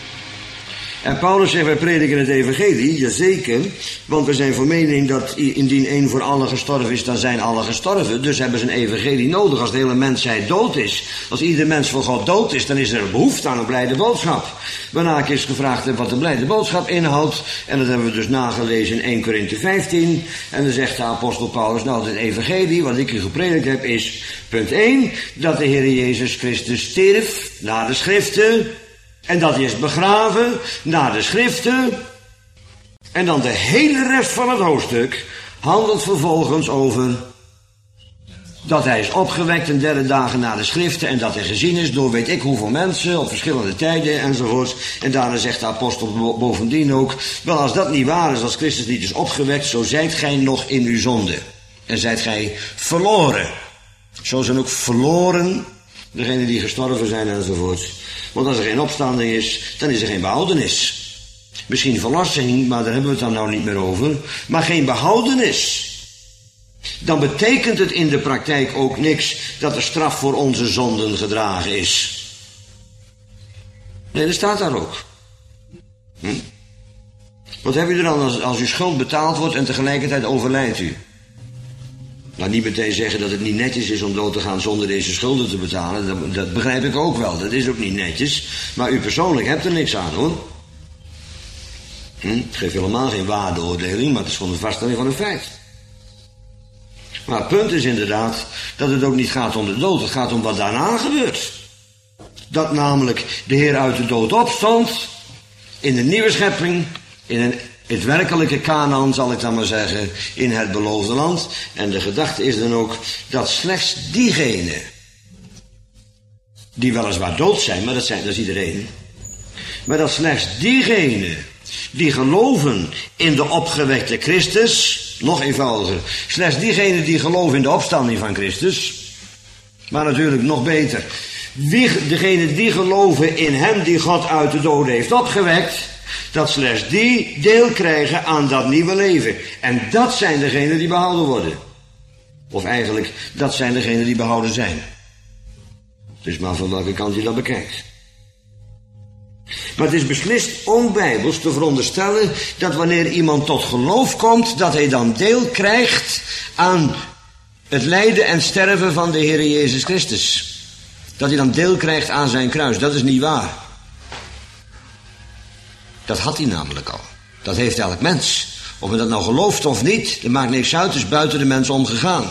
En Paulus zegt, wij prediken het evangelie, jazeker, want we zijn van mening dat indien één voor allen gestorven is, dan zijn allen gestorven. Dus hebben ze een evangelie nodig als de hele mensheid dood is. Als ieder mens voor God dood is, dan is er een behoefte aan een blijde boodschap. Waarna ik eens gevraagd heb wat een blijde boodschap inhoudt. En dat hebben we dus nagelezen in Eerste Korinthe vijftien. En dan zegt de apostel Paulus, nou het evangelie wat ik u gepredikt heb is, punt één, dat de Heer Jezus Christus stierf naar de schriften. En dat hij is begraven naar de schriften. En dan de hele rest van het hoofdstuk handelt vervolgens over dat hij is opgewekt een derde dagen na de schriften. En dat hij gezien is door weet ik hoeveel mensen op verschillende tijden enzovoort. En daarna zegt de apostel bovendien ook, wel als dat niet waar is, als Christus niet is opgewekt, zo zijt gij nog in uw zonde. En zijt gij verloren. Zo zijn ook verloren degenen die gestorven zijn enzovoort. Want als er geen opstanding is, dan is er geen behoudenis. Misschien verlossing, maar daar hebben we het dan nou niet meer over. Maar geen behoudenis. Dan betekent het in de praktijk ook niks dat er straf voor onze zonden gedragen is. Nee, dat staat daar ook. Hm? Wat heb je er dan als, als uw schuld betaald wordt en tegelijkertijd overlijdt u? Nou, niet meteen zeggen dat het niet netjes is om dood te gaan zonder deze schulden te betalen. Dat, dat begrijp ik ook wel. Dat is ook niet netjes. Maar u persoonlijk hebt er niks aan, hoor. Hm? Het geeft helemaal geen waardeoordeling, maar het is gewoon een vaststelling van een feit. Maar het punt is inderdaad dat het ook niet gaat om de dood. Het gaat om wat daarna gebeurt. Dat namelijk de Heer uit de dood opstond. In de nieuwe schepping. In een, het werkelijke Kanaan, zal ik dan maar zeggen. In het beloofde land. En de gedachte is dan ook dat slechts diegenen. Die weliswaar dood zijn, maar dat, zijn, dat is iedereen. Maar dat slechts diegenen die geloven in de opgewekte Christus. Nog eenvoudiger. Slechts diegenen die geloven in de opstanding van Christus. Maar natuurlijk nog beter. Wie, degenen die geloven in hem die God uit de doden heeft opgewekt. Dat slechts die deel krijgen aan dat nieuwe leven. En dat zijn degenen die behouden worden. Of eigenlijk, dat zijn degenen die behouden zijn. Dus maar van welke kant je dat bekijkt. Maar het is beslist onbijbels te veronderstellen dat wanneer iemand tot geloof komt, dat hij dan deel krijgt aan het lijden en sterven van de Heer Jezus Christus. Dat hij dan deel krijgt aan zijn kruis. Dat is niet waar. Dat had hij namelijk al. Dat heeft elk mens. Of men dat nou gelooft of niet, dat maakt niks uit, het is buiten de mens omgegaan.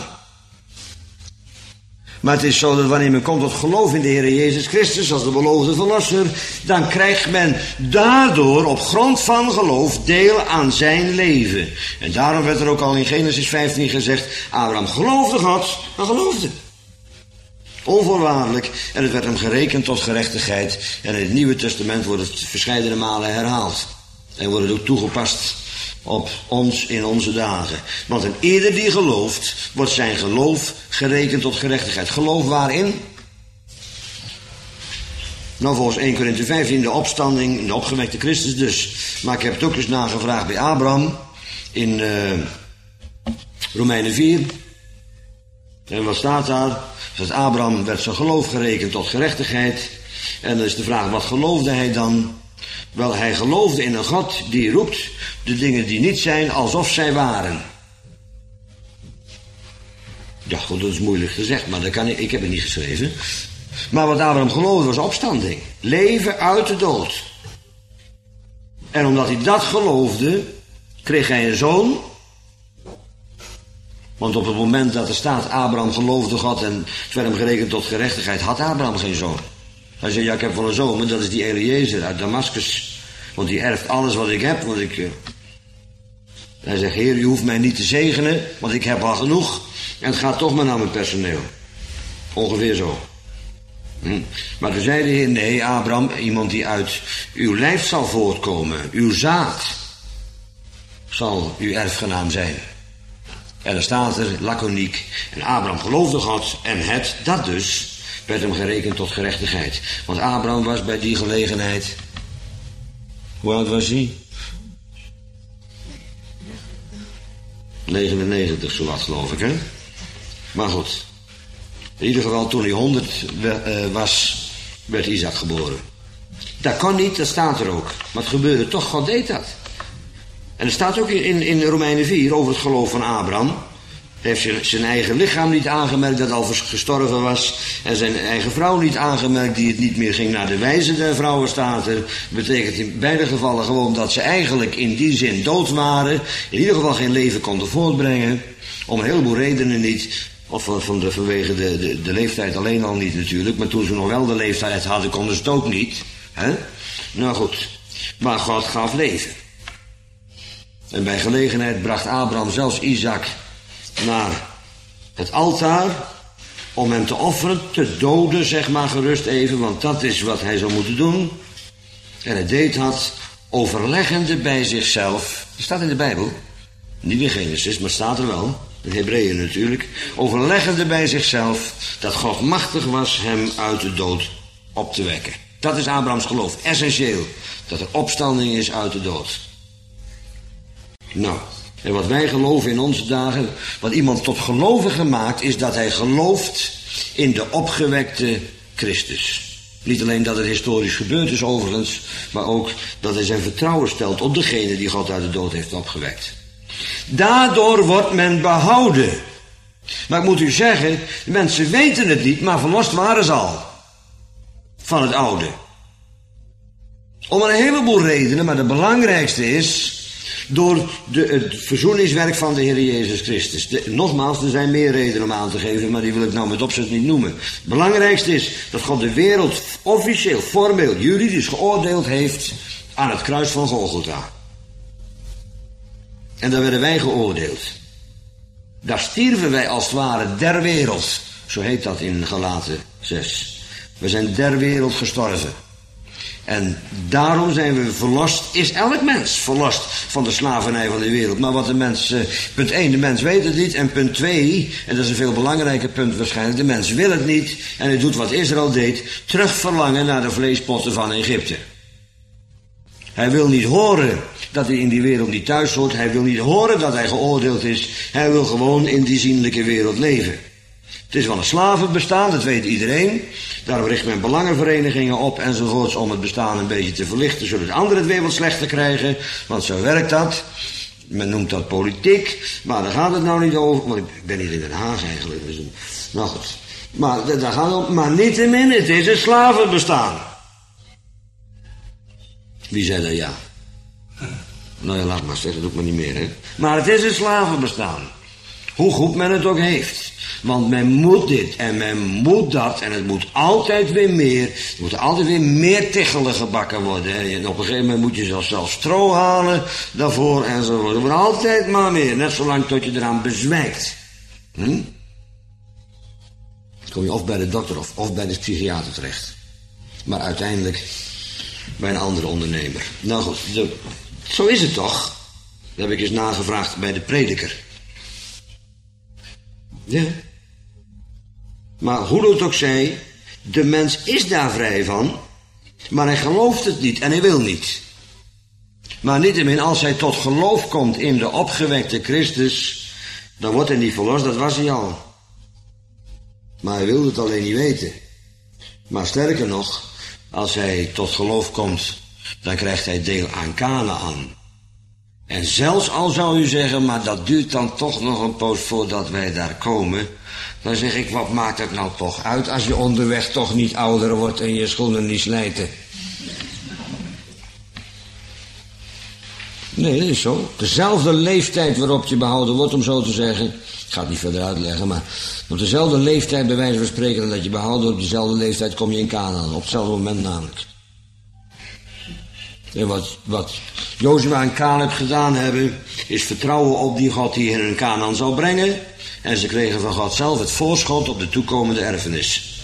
Maar het is zo dat wanneer men komt tot geloof in de Heer Jezus Christus als de beloofde verlosser, dan krijgt men daardoor op grond van geloof deel aan zijn leven. En daarom werd er ook al in Genesis vijftien gezegd, Abraham geloofde God, maar geloofde. Onvoorwaardelijk. En het werd hem gerekend tot gerechtigheid. En in het Nieuwe Testament wordt het verscheidene malen herhaald. En wordt het ook toegepast op ons in onze dagen. Want een ieder die gelooft, wordt zijn geloof gerekend tot gerechtigheid. Geloof waarin? Nou, volgens eerste Korinthe vijftien, de opstanding, de opgewekte Christus dus. Maar ik heb het ook eens nagevraagd bij Abraham in uh, Romeinen vier. En wat staat daar? Dat Abraham werd zijn geloof gerekend tot gerechtigheid. En dan is de vraag, wat geloofde hij dan? Wel, hij geloofde in een God die roept de dingen die niet zijn alsof zij waren. Ja, goed, dat is moeilijk gezegd, maar dat kan ik, ik heb het niet geschreven. Maar wat Abraham geloofde was opstanding. Leven uit de dood. En omdat hij dat geloofde, kreeg hij een zoon. Want op het moment dat er staat, Abraham geloofde God en het werd hem gerekend tot gerechtigheid, had Abraham geen zoon. Hij zei, ja, ik heb wel een zoon, maar dat is die Eliezer uit Damascus. Want die erft alles wat ik heb. Want ik, uh... Hij zegt, Heer, u hoeft mij niet te zegenen, want ik heb al genoeg. En het gaat toch maar naar mijn personeel. Ongeveer zo. Hm. Maar toen zei de Heer, nee, Abraham, iemand die uit uw lijf zal voortkomen, uw zaad, zal uw erfgenaam zijn. En dan staat er, laconiek, en Abraham geloofde God, en het, dat dus, werd hem gerekend tot gerechtigheid. Want Abraham was bij die gelegenheid, hoe oud was hij? negenennegentig, zowat geloof ik, hè? Maar goed, in ieder geval toen hij honderd was, werd Isaac geboren. Dat kon niet, dat staat er ook. Maar het gebeurde toch, God deed dat. En er staat ook in, in Romeinen vier over het geloof van Abraham. Hij heeft zijn eigen lichaam niet aangemerkt dat al gestorven was. En zijn eigen vrouw niet aangemerkt die het niet meer ging naar de wijze der vrouwen, staat er. Betekent in beide gevallen gewoon dat ze eigenlijk in die zin dood waren. In ieder geval geen leven konden voortbrengen. Om een heleboel redenen niet. Of van de, vanwege de, de, de leeftijd alleen al niet natuurlijk. Maar toen ze nog wel de leeftijd hadden, konden ze het ook niet. Hè? Nou goed. Maar God gaf leven. En bij gelegenheid bracht Abraham zelfs Isaac naar het altaar om hem te offeren, te doden, zeg maar gerust even, want dat is wat hij zou moeten doen. En hij deed dat overleggende bij zichzelf. Dat staat in de Bijbel. Niet in Genesis, maar het staat er wel. In Hebreeën natuurlijk. Overleggende bij zichzelf dat God machtig was hem uit de dood op te wekken. Dat is Abrahams geloof. Essentieel. Dat er opstanding is uit de dood. Nou, en wat wij geloven in onze dagen, wat iemand tot gelovige maakt, is dat hij gelooft in de opgewekte Christus. Niet alleen dat het historisch gebeurd is overigens, maar ook dat hij zijn vertrouwen stelt op degene die God uit de dood heeft opgewekt. Daardoor wordt men behouden. Maar ik moet u zeggen, de mensen weten het niet, maar verlost waren ze al. Van het oude. Om een heleboel redenen, maar de belangrijkste is door de, het verzoeningswerk van de Heer Jezus Christus. De, nogmaals, er zijn meer redenen om aan te geven, maar die wil ik nou met opzet niet noemen. Het belangrijkste is dat God de wereld officieel, formeel, juridisch geoordeeld heeft aan het kruis van Golgotha. En daar werden wij geoordeeld. Daar stierven wij als het ware der wereld. Zo heet dat in Galaten zes. We zijn der wereld gestorven. En daarom zijn we verlost, is elk mens verlost van de slavernij van de wereld. Maar wat de mens, uh, punt één, de mens weet het niet. En punt twee, en dat is een veel belangrijker punt waarschijnlijk, de mens wil het niet. En hij doet wat Israël deed, terug verlangen naar de vleespotten van Egypte. Hij wil niet horen dat hij in die wereld niet thuis hoort. Hij wil niet horen dat hij geoordeeld is. Hij wil gewoon in die zienlijke wereld leven. Het is wel een slavenbestaan, dat weet iedereen. Daarom richt men belangenverenigingen op enzovoorts om het bestaan een beetje te verlichten, zodat anderen het weer wat slechter krijgen. Want zo werkt dat. Men noemt dat politiek, maar daar gaat het nou niet over. Want ik ben hier in Den Haag eigenlijk. Dus, nou goed. Maar daar gaat het om. Maar niettemin, het is een slavenbestaan. Wie zei dat ja? Nou ja, laat maar zeggen, dat doet me niet meer, hè. Maar het is een slavenbestaan. Hoe goed men het ook heeft. Want men moet dit en men moet dat en het moet altijd weer meer. Er moet altijd weer meer tichelen gebakken worden. En op een gegeven moment moet je zelfs, zelfs stro halen daarvoor enzovoort. Er moet altijd maar meer, net zolang tot je eraan bezwijkt. Hm? Dan kom je of bij de dokter of, of bij de psychiater terecht. Maar uiteindelijk bij een andere ondernemer. Nou goed, de, zo is het toch. Dat heb ik eens nagevraagd bij de prediker. Ja. Maar hoe het ook zij, de mens is daar vrij van, maar hij gelooft het niet en hij wil niet. Maar niettemin, als hij tot geloof komt in de opgewekte Christus, dan wordt hij niet verlost, dat was hij al. Maar hij wilde het alleen niet weten. Maar sterker nog, als hij tot geloof komt, dan krijgt hij deel aan Kanaan. En zelfs al zou u zeggen, maar dat duurt dan toch nog een poos voordat wij daar komen. Dan zeg ik, wat maakt het nou toch uit als je onderweg toch niet ouder wordt en je schoenen niet slijten? Nee, dat is zo. Dezelfde leeftijd waarop je behouden wordt, om zo te zeggen. Ik ga het niet verder uitleggen, maar op dezelfde leeftijd, bij wijze van spreken, dat je behouden wordt, op dezelfde leeftijd kom je in Kanaan. Op hetzelfde moment namelijk. En wat, wat Jozua en Caleb gedaan hebben, is vertrouwen op die God die hen in Kanaan zal brengen. En ze kregen van God zelf het voorschot op de toekomende erfenis.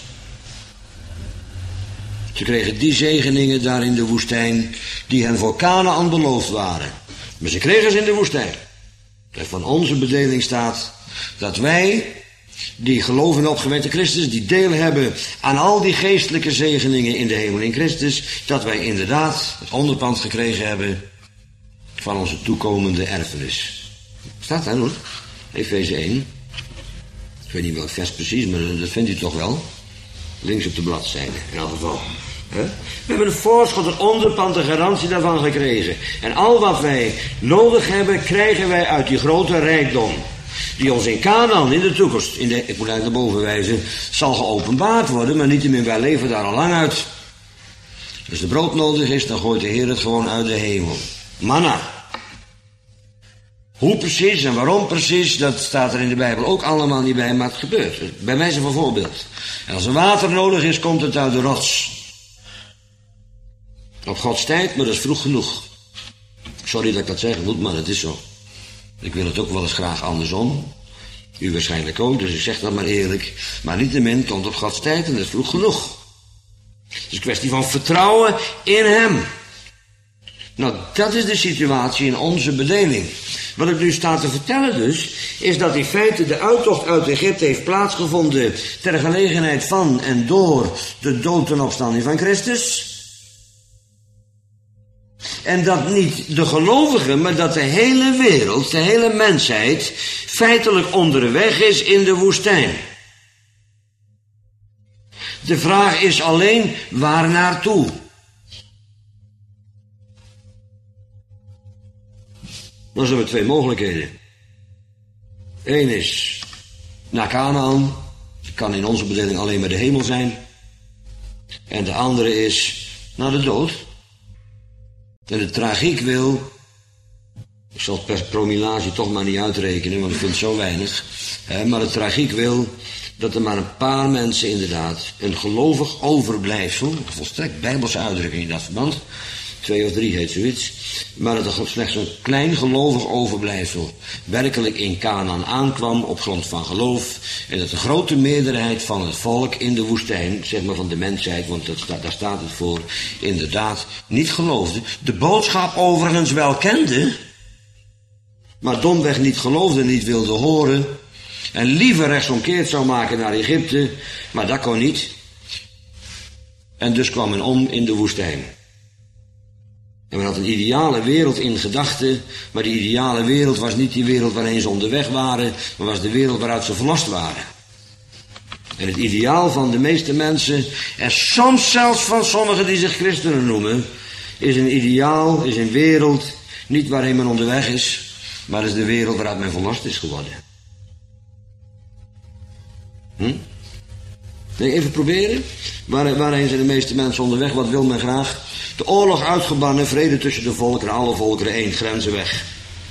Ze kregen die zegeningen daar in de woestijn die hen voor Kanaan beloofd waren. Maar ze kregen ze in de woestijn. En van onze bedeling staat dat wij, die geloven in opgewekte Christus, die deel hebben aan al die geestelijke zegeningen in de hemel in Christus, dat wij inderdaad het onderpand gekregen hebben van onze toekomende erfenis. Staat daar hoor, Efeze één. Ik weet niet welk vers precies, maar dat vindt u toch wel. Links op de bladzijde, in elk geval. He? We hebben een voorschot, een onderpand, een garantie daarvan gekregen. En al wat wij nodig hebben, krijgen wij uit die grote rijkdom. Die ons in Kanaan, in de toekomst, in de, ik moet eigenlijk naar boven wijzen, zal geopenbaard worden, maar niettemin, wij leven daar al lang uit. Als er brood nodig is, dan gooit de Heer het gewoon uit de hemel. Manna. Hoe precies en waarom precies, dat staat er in de Bijbel ook allemaal niet bij, maar het gebeurt. Bij wijze van voorbeeld. En als er water nodig is, komt het uit de rots. Op Gods tijd, maar dat is vroeg genoeg. Sorry dat ik dat zeggen moet, maar het is zo. Ik wil het ook wel eens graag andersom. U waarschijnlijk ook, dus ik zeg dat maar eerlijk. Maar niettemin komt op Gods tijd en dat is vroeg genoeg. Het is een kwestie van vertrouwen in Hem. Nou, dat is de situatie in onze bedeling. Wat ik nu sta te vertellen dus, is dat in feite de uittocht uit Egypte heeft plaatsgevonden ter gelegenheid van en door de dood en opstanding van Christus. En dat niet de gelovigen, maar dat de hele wereld, de hele mensheid, feitelijk onderweg is in de woestijn. De vraag is alleen, waar naartoe? Dan zijn er twee mogelijkheden. Eén is naar Kanaan. Dat kan in onze bedeling alleen maar de hemel zijn. En de andere is naar de dood. En de tragiek wil, ik zal het per promillage toch maar niet uitrekenen, want ik vind het zo weinig. Hè, maar de tragiek wil dat er maar een paar mensen inderdaad een gelovig overblijfsel, een volstrekt bijbelse uitdrukking in dat verband, twee of drie heet zoiets, maar dat er slechts een klein gelovig overblijfsel werkelijk in Canaan aankwam op grond van geloof, en dat de grote meerderheid van het volk in de woestijn, zeg maar van de mensheid, want dat sta, daar staat het voor, inderdaad niet geloofde, de boodschap overigens wel kende, maar domweg niet geloofde, niet wilde horen, en liever rechtsomkeerd zou maken naar Egypte, maar dat kon niet. En dus kwam men om in de woestijn. En men had een ideale wereld in gedachten, maar die ideale wereld was niet die wereld waarheen ze onderweg waren, maar was de wereld waaruit ze verlost waren. En het ideaal van de meeste mensen, en soms zelfs van sommigen die zich christenen noemen, is een ideaal, is een wereld, niet waarheen men onderweg is, maar is de wereld waaruit men verlost is geworden. Hm? Nee, even proberen. Waar, waarheen zijn de meeste mensen onderweg? Wat wil men graag? De oorlog uitgebannen, vrede tussen de volkeren, alle volkeren één, grenzen weg.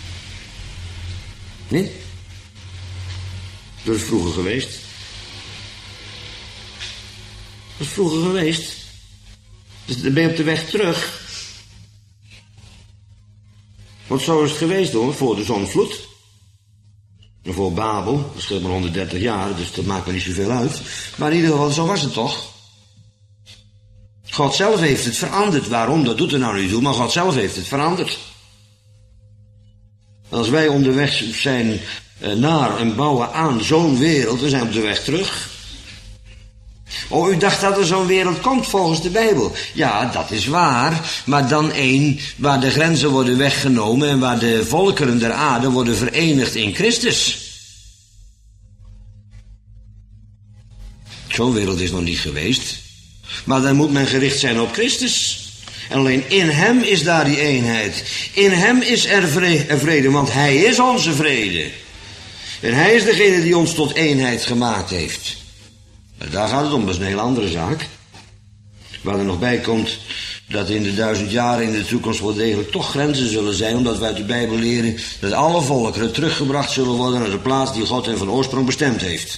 Nee? Dat is vroeger geweest. Dat is vroeger geweest. Dus dan ben je op de weg terug. Want zo is het geweest hoor, voor de zondvloed. En voor Babel, dat scheelt maar honderddertig jaar, dus dat maakt me niet zoveel uit. Maar in ieder geval, zo was het toch? God zelf heeft het veranderd. Waarom? Dat doet er nou niet toe, maar God zelf heeft het veranderd. Als wij onderweg zijn naar en bouwen aan zo'n wereld, we zijn op de weg terug. Oh, u dacht dat er zo'n wereld komt volgens de Bijbel. Ja, dat is waar, maar dan één waar de grenzen worden weggenomen en waar de volkeren der aarde worden verenigd in Christus. Zo'n wereld is nog niet geweest. Maar dan moet men gericht zijn op Christus. En alleen in hem is daar die eenheid. In hem is er vrede, want hij is onze vrede. En hij is degene die ons tot eenheid gemaakt heeft. Maar daar gaat het om, dat is een heel andere zaak. Waar er nog bij komt dat in de duizend jaren in de toekomst wel degelijk toch grenzen zullen zijn, omdat wij uit de Bijbel leren dat alle volkeren teruggebracht zullen worden naar de plaats die God hen van oorsprong bestemd heeft.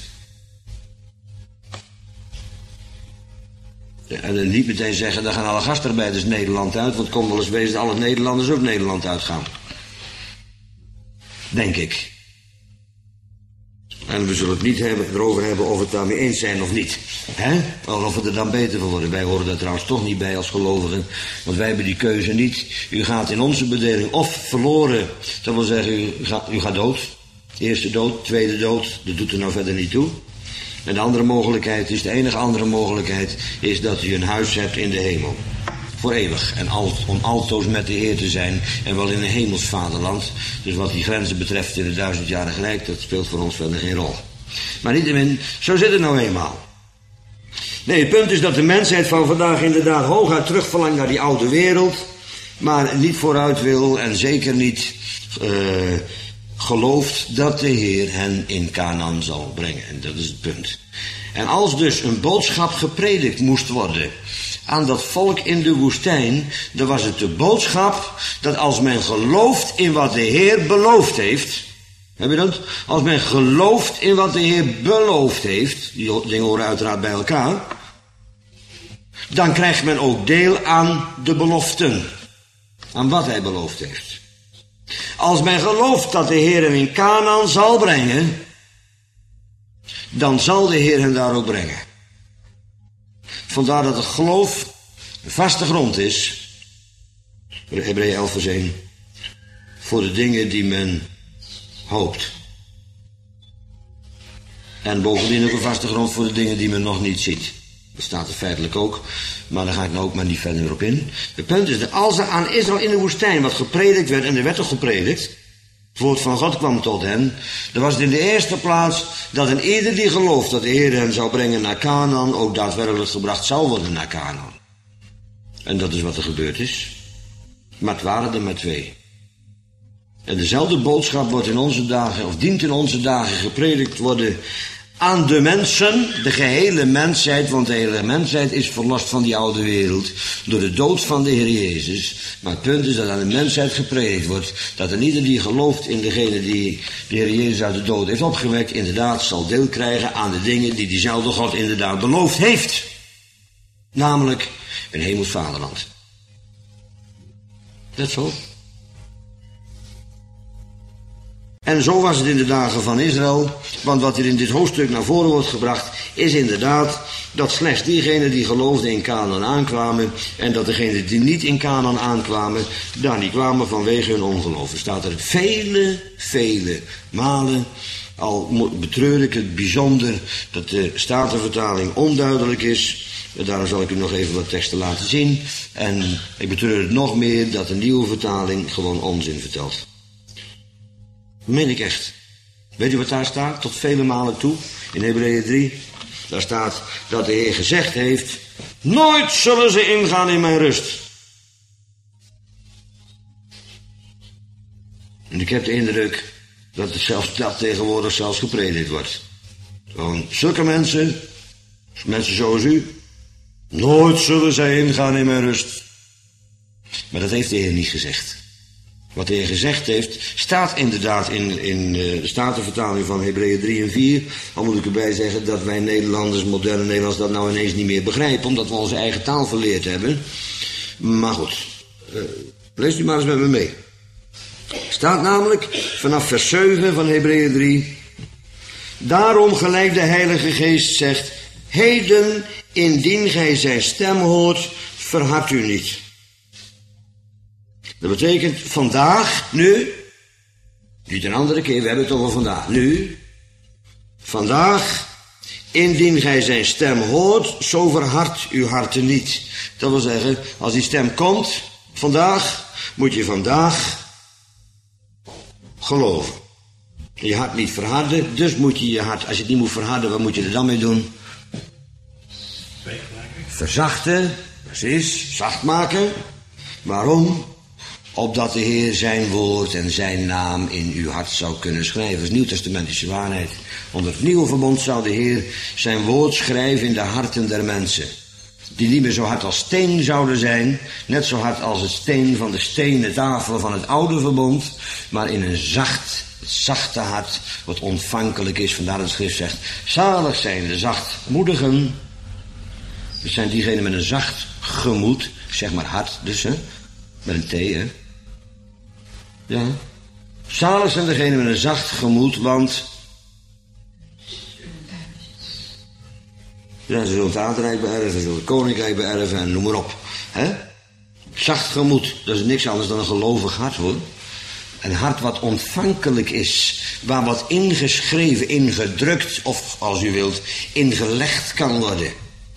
Ja, en dan niet meteen zeggen, dan gaan alle gastarbeiders Nederland uit, want het kon wel eens wezen dat alle Nederlanders ook Nederland uitgaan. Denk ik. En we zullen het niet hebben, erover hebben of we het daarmee eens zijn of niet. Hè? Of we er dan beter van worden. Wij horen daar trouwens toch niet bij als gelovigen. Want wij hebben die keuze niet. U gaat in onze bedeling of verloren. Dat wil zeggen, u gaat, u gaat dood. Eerste dood, tweede dood. Dat doet er nou verder niet toe. En de andere mogelijkheid is, de enige andere mogelijkheid, is dat u een huis hebt in de hemel. Voor eeuwig. En al, om altoos met de Heer te zijn. En wel in een hemels vaderland. Dus wat die grenzen betreft in de duizend jaren gelijk, dat speelt voor ons verder geen rol. Maar niettemin, zo zit het nou eenmaal. Nee, het punt is dat de mensheid van vandaag inderdaad hooguit terugverlangt naar die oude wereld. Maar niet vooruit wil en zeker niet uh, gelooft dat de Heer hen in Canaan zal brengen. En dat is het punt. En als dus een boodschap gepredikt moest worden aan dat volk in de woestijn, dan was het de boodschap dat als men gelooft in wat de Heer beloofd heeft, heb je dat? Als men gelooft in wat de Heer beloofd heeft, die dingen horen uiteraard bij elkaar, dan krijgt men ook deel aan de beloften, aan wat hij beloofd heeft. Als men gelooft dat de Heer hem in Canaan zal brengen, dan zal de Heer hem daar ook brengen. Vandaar dat het geloof een vaste grond is, Hebreeën elf vers één, voor de dingen die men hoopt. En bovendien ook een vaste grond voor de dingen die men nog niet ziet. Dat staat er feitelijk ook, maar daar ga ik nou ook maar niet verder op in. Het punt is dat als er aan Israël in de woestijn wat gepredikt werd, en er werd toch gepredikt, het woord van God kwam tot hen, dan was het in de eerste plaats dat een ieder die gelooft dat de Heer hen zou brengen naar Canaan, ook daadwerkelijk gebracht zou worden naar Canaan. En dat is wat er gebeurd is. Maar het waren er maar twee. En dezelfde boodschap wordt in onze dagen, of dient in onze dagen gepredikt worden aan de mensen, de gehele mensheid, want de hele mensheid is verlost van die oude wereld door de dood van de Heer Jezus. Maar het punt is dat aan de mensheid gepredikt wordt dat er ieder die gelooft in degene die de Heer Jezus uit de dood heeft opgewekt, inderdaad zal deel krijgen aan de dingen die diezelfde God inderdaad beloofd heeft. Namelijk een hemels vaderland. Dat zo. En zo was het in de dagen van Israël, want wat hier in dit hoofdstuk naar voren wordt gebracht, is inderdaad dat slechts diegenen die geloofden in Canaan aankwamen, en dat degenen die niet in Canaan aankwamen, daar niet kwamen vanwege hun ongeloof. Er staat er vele, vele malen, al betreur ik het bijzonder dat de Statenvertaling onduidelijk is. Daarom zal ik u nog even wat teksten laten zien. En ik betreur het nog meer dat de nieuwe vertaling gewoon onzin vertelt. Meen ik echt. Weet u wat daar staat? Tot vele malen toe. In Hebreeën drie. Daar staat dat de Heer gezegd heeft: nooit zullen ze ingaan in mijn rust. En ik heb de indruk dat het zelfs dat tegenwoordig zelfs gepredikt wordt. Gewoon zulke mensen, mensen zoals u, nooit zullen zij ingaan in mijn rust. Maar dat heeft de Heer niet gezegd. Wat de Heer gezegd heeft, staat inderdaad in, in de Statenvertaling van Hebreeën drie en vier. Al moet ik erbij zeggen dat wij Nederlanders, moderne Nederlanders, dat nou ineens niet meer begrijpen, omdat we onze eigen taal verleerd hebben. Maar goed, uh, lees u maar eens met me mee. Staat namelijk vanaf vers zeven van Hebreeën drie. Daarom gelijk de Heilige Geest zegt: heden, indien gij zijn stem hoort, verhard u niet. Dat betekent vandaag, nu, niet een andere keer, we hebben het over vandaag, nu, vandaag, indien gij zijn stem hoort, zo verhardt uw harten niet. Dat wil zeggen, als die stem komt, vandaag, moet je vandaag geloven. Je hart niet verharden, dus moet je je hart, als je het niet moet verharden, wat moet je er dan mee doen? Verzachten, precies, zacht maken. Waarom? Opdat de Heer zijn woord en zijn naam in uw hart zou kunnen schrijven. Dat is nieuwtestamentische waarheid. Onder het nieuwe verbond zou de Heer zijn woord schrijven in de harten der mensen. Die niet meer zo hard als steen zouden zijn. Net zo hard als het steen van de stenen tafel van het oude verbond. Maar in een zacht, het zachte hart wat ontvankelijk is. Vandaar dat de schrift zegt: zalig zijn de zachtmoedigen. Dat zijn diegenen met een zacht gemoed. Zeg maar hart dus, hè. Met een T, hè. Ja. Zalig zijn degenen met een zacht gemoed, want ja, ze zullen het aardrijk beërven, ze zullen het koninkrijk beërven en noem maar op. Hè? Zacht gemoed, dat is niks anders dan een gelovig hart, hoor. Een hart wat ontvankelijk is, waar wat ingeschreven, ingedrukt of, als u wilt, ingelegd kan worden.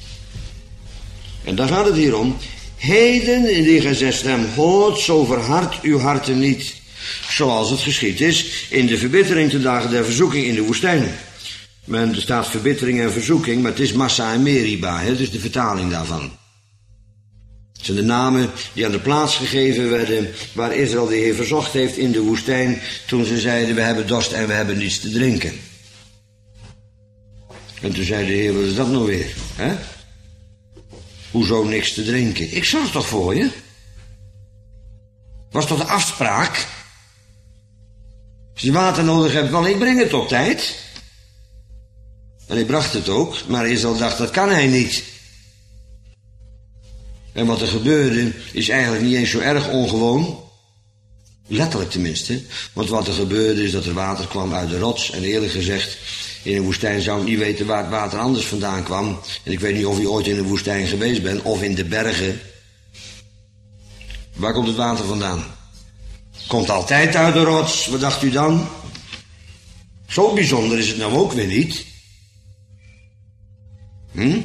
En daar gaat het hier om. Heden, indien gij zijn stem hoort, zo verhardt uw harten niet. Zoals het geschied is in de verbittering te dagen der verzoeking in de woestijn. Men, er staat verbittering en verzoeking, maar het is Massa en Meriba, hè, dus de vertaling daarvan. Het zijn de namen die aan de plaats gegeven werden waar Israël de Heer verzocht heeft in de woestijn, toen ze zeiden: we hebben dorst en we hebben niets te drinken. En toen zei de Heer: wat is dat nou weer, hè? Hoezo niks te drinken? Ik zorg toch voor je? Was toch de afspraak? Als je water nodig hebt, wel, ik breng het op tijd. En hij bracht het ook, maar Israël dacht, dat kan hij niet. En wat er gebeurde, is eigenlijk niet eens zo erg ongewoon. Letterlijk tenminste. Want wat er gebeurde, is dat er water kwam uit de rots. En eerlijk gezegd, in een woestijn zou ik niet weten waar het water anders vandaan kwam. En ik weet niet of u ooit in een woestijn geweest bent, of in de bergen. Waar komt het water vandaan? Komt altijd uit de rots, wat dacht u dan? Zo bijzonder is het nou ook weer niet. Hm?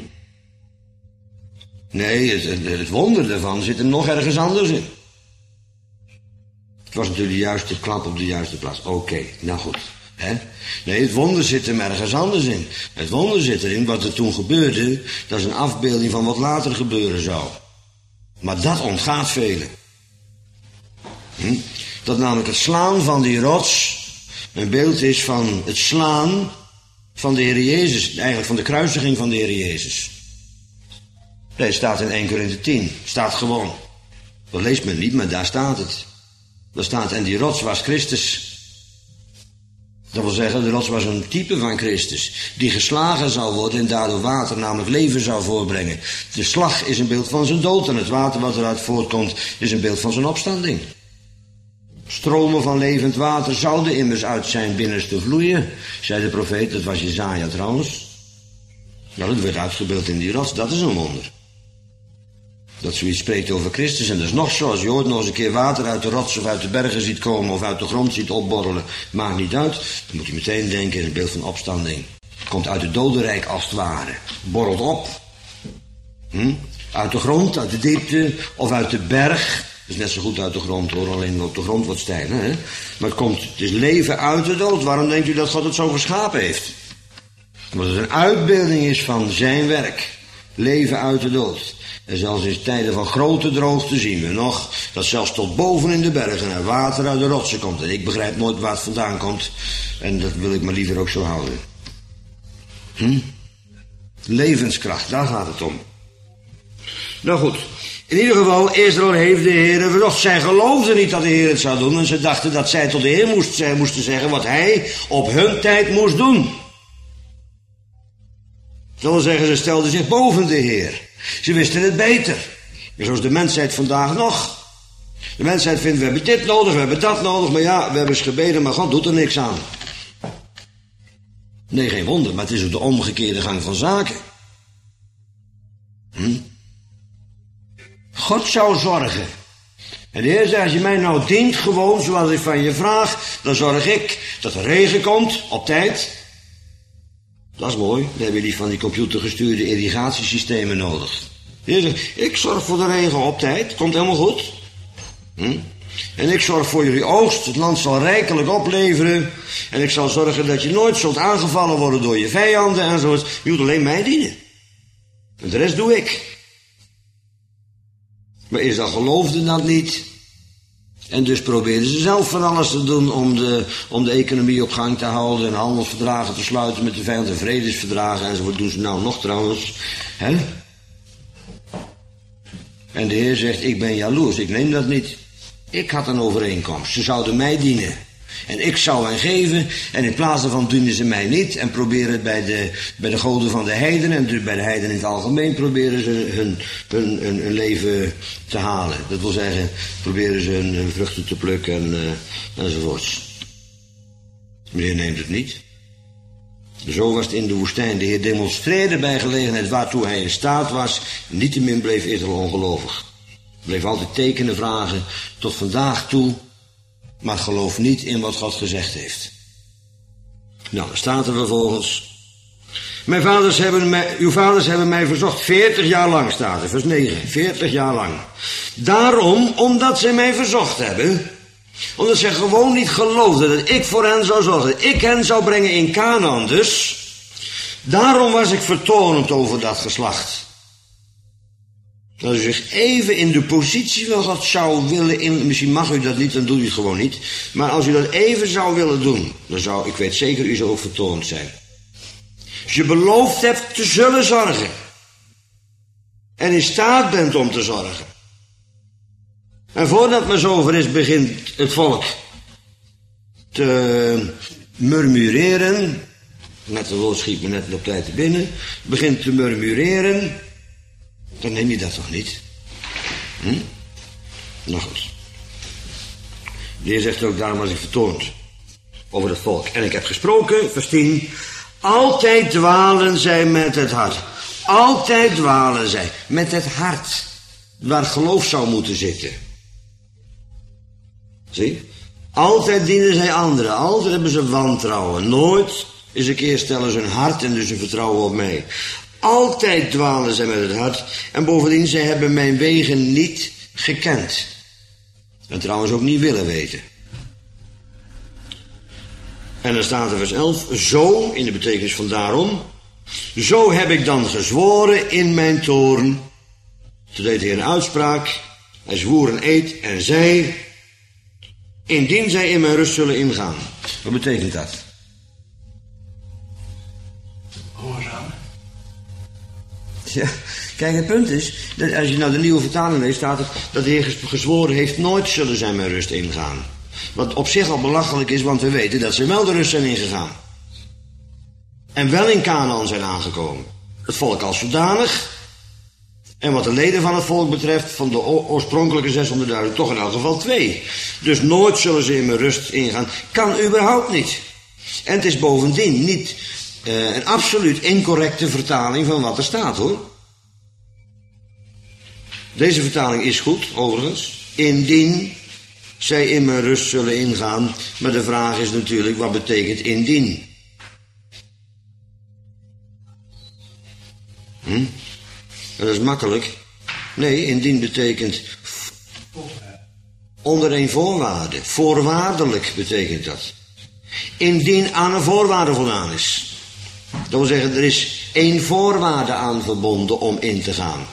Nee, het, het, het wonder ervan zit er nog ergens anders in. Het was natuurlijk de juiste klap op de juiste plaats. Oké, okay, nou goed. Hè? Nee, het wonder zit er ergens anders in. Het wonder zit erin, wat er toen gebeurde, dat is een afbeelding van wat later gebeuren zou. Maar dat ontgaat velen. Hm? Dat namelijk het slaan van die rots een beeld is van het slaan van de Heer Jezus, eigenlijk van de kruisiging van de Heer Jezus. Nee, het staat in Eerste Korinthe tien, staat gewoon. Dat leest men niet, maar daar staat het. Daar staat, en die rots was Christus. Dat wil zeggen, de rots was een type van Christus, die geslagen zou worden en daardoor water, namelijk leven, zou voorbrengen. De slag is een beeld van zijn dood en het water wat eruit voortkomt is een beeld van zijn opstanding. Stromen van levend water zouden immers uit zijn binnenste vloeien, zei de profeet, dat was Jesaja trouwens. Nou, dat werd uitgebeeld in die rots, dat is een wonder. Dat zoiets spreekt over Christus. En dat is nog zo, als je ooit nog eens een keer water uit de rots of uit de bergen ziet komen of uit de grond ziet opborrelen, maakt niet uit, dan moet je meteen denken, is een beeld van opstanding. Het komt uit het dodenrijk als het ware. Borrelt op. Hm? Uit de grond, uit de diepte of uit de berg. Dat is net zo goed uit de grond hoor, alleen op de grond wat stijlen. Hè? Maar het komt, het is leven uit de dood. Waarom denkt u dat God het zo geschapen heeft? Omdat het een uitbeelding is van zijn werk. Leven uit de dood. En zelfs in tijden van grote droogte zien we nog dat zelfs tot boven in de bergen er water uit de rotsen komt. En ik begrijp nooit waar het vandaan komt. En dat wil ik maar liever ook zo houden. Hm? Levenskracht, daar gaat het om. Nou goed, in ieder geval, Israël heeft de Heer verzocht. Zij geloofden niet dat de Heer het zou doen. En ze dachten dat zij tot de Heer moest, zij moesten zeggen wat hij op hun tijd moest doen. Dat wil zeggen, ze stelden zich boven de Heer. Ze wisten het beter. En zoals de mensheid vandaag nog. De mensheid vindt, we hebben dit nodig, we hebben dat nodig. Maar ja, we hebben eens gebeden, maar God doet er niks aan. Nee, geen wonder, maar het is ook de omgekeerde gang van zaken. Hm? God zou zorgen. En de Heer zei, als je mij nou dient gewoon zoals ik van je vraag, dan zorg ik dat er regen komt op tijd. Dat is mooi, dan heb je die van die computergestuurde irrigatiesystemen nodig. De Heer zegt, ik zorg voor de regen op tijd, komt helemaal goed. Hm? En ik zorg voor jullie oogst, het land zal rijkelijk opleveren. En ik zal zorgen dat je nooit zult aangevallen worden door je vijanden enzovoort. Je moet alleen mij dienen. En de rest doe ik. Maar Israël geloofde dat niet. En dus probeerden ze zelf van alles te doen om de, om de economie op gang te houden. En handelsverdragen te sluiten met de vijand en vredesverdragen enzovoort. Doen ze nou nog trouwens. Hè? En de Heer zegt, ik ben jaloers, ik neem dat niet. Ik had een overeenkomst, ze zouden mij dienen. En ik zou hen geven, en in plaats daarvan dienen ze mij niet. En proberen het bij de, bij de goden van de heidenen, en dus bij de heidenen in het algemeen, proberen ze hun, hun, hun, hun leven te halen. Dat wil zeggen, proberen ze hun, hun vruchten te plukken en, uh, enzovoorts. De Heer neemt het niet. Zo was het in de woestijn. De Heer demonstreerde bij gelegenheid waartoe hij in staat was. Niettemin bleef Israël ongelovig. Bleef altijd tekenen vragen tot vandaag toe. Maar geloof niet in wat God gezegd heeft. Nou, dan staat er vervolgens. Mijn vaders hebben mij, uw vaders hebben mij verzocht. Veertig jaar lang staat er, vers negen. Veertig jaar lang. Daarom, omdat zij mij verzocht hebben. Omdat zij gewoon niet geloofden dat ik voor hen zou zorgen. Dat ik hen zou brengen in Kanaan dus. Daarom was ik vertoornd over dat geslacht. Als u zich even in de positie van God zou willen in, misschien mag u dat niet, dan doe u het gewoon niet. Maar als u dat even zou willen doen, dan zou, ik weet zeker, u zou ook vertoornd zijn. Als je beloofd hebt te zullen zorgen. En in staat bent om te zorgen. En voordat het maar zover is, begint het volk te murmureren. Net de woord schiet me net op tijd te binnen. Begint te murmureren. Dan neem je dat toch niet? Hm? Nou goed. De Heer zegt ook, daarom was ik vertoond over het volk. En ik heb gesproken, vers tien. Altijd dwalen zij met het hart. Altijd dwalen zij met het hart. Waar geloof zou moeten zitten. Zie? Altijd dienen zij anderen. Altijd hebben ze wantrouwen. Nooit eens een keer stellen ze hun hart en dus hun vertrouwen op mij. Altijd dwalen zij met het hart. En bovendien, zij hebben mijn wegen niet gekend. En trouwens ook niet willen weten. En dan staat er vers elf. Zo, in de betekenis van daarom. Zo heb ik dan gezworen in mijn toorn. Toen deed hij een uitspraak. Hij zwoer een eed en zei. Indien zij in mijn rust zullen ingaan. Wat betekent dat? Ja, kijk, het punt is, dat als je nou de nieuwe vertaling leest, staat er dat de Heer gezworen heeft, nooit zullen zij mijn rust ingaan. Wat op zich al belachelijk is, want we weten dat ze wel de rust zijn ingegaan. En wel in Kanaan zijn aangekomen. Het volk als zodanig. En wat de leden van het volk betreft, van de oorspronkelijke zeshonderdduizend, toch in elk geval twee. Dus nooit zullen ze in mijn rust ingaan. Kan überhaupt niet. En het is bovendien niet uh, een absoluut incorrecte vertaling van wat er staat, hoor. Deze vertaling is goed, overigens. Indien zij in mijn rust zullen ingaan. Maar de vraag is natuurlijk, wat betekent indien? Hm? Dat is makkelijk. Nee, indien betekent onder een voorwaarde. Voorwaardelijk betekent dat. Indien aan een voorwaarde voldaan is. Dat wil zeggen, er is één voorwaarde aan verbonden om in te gaan.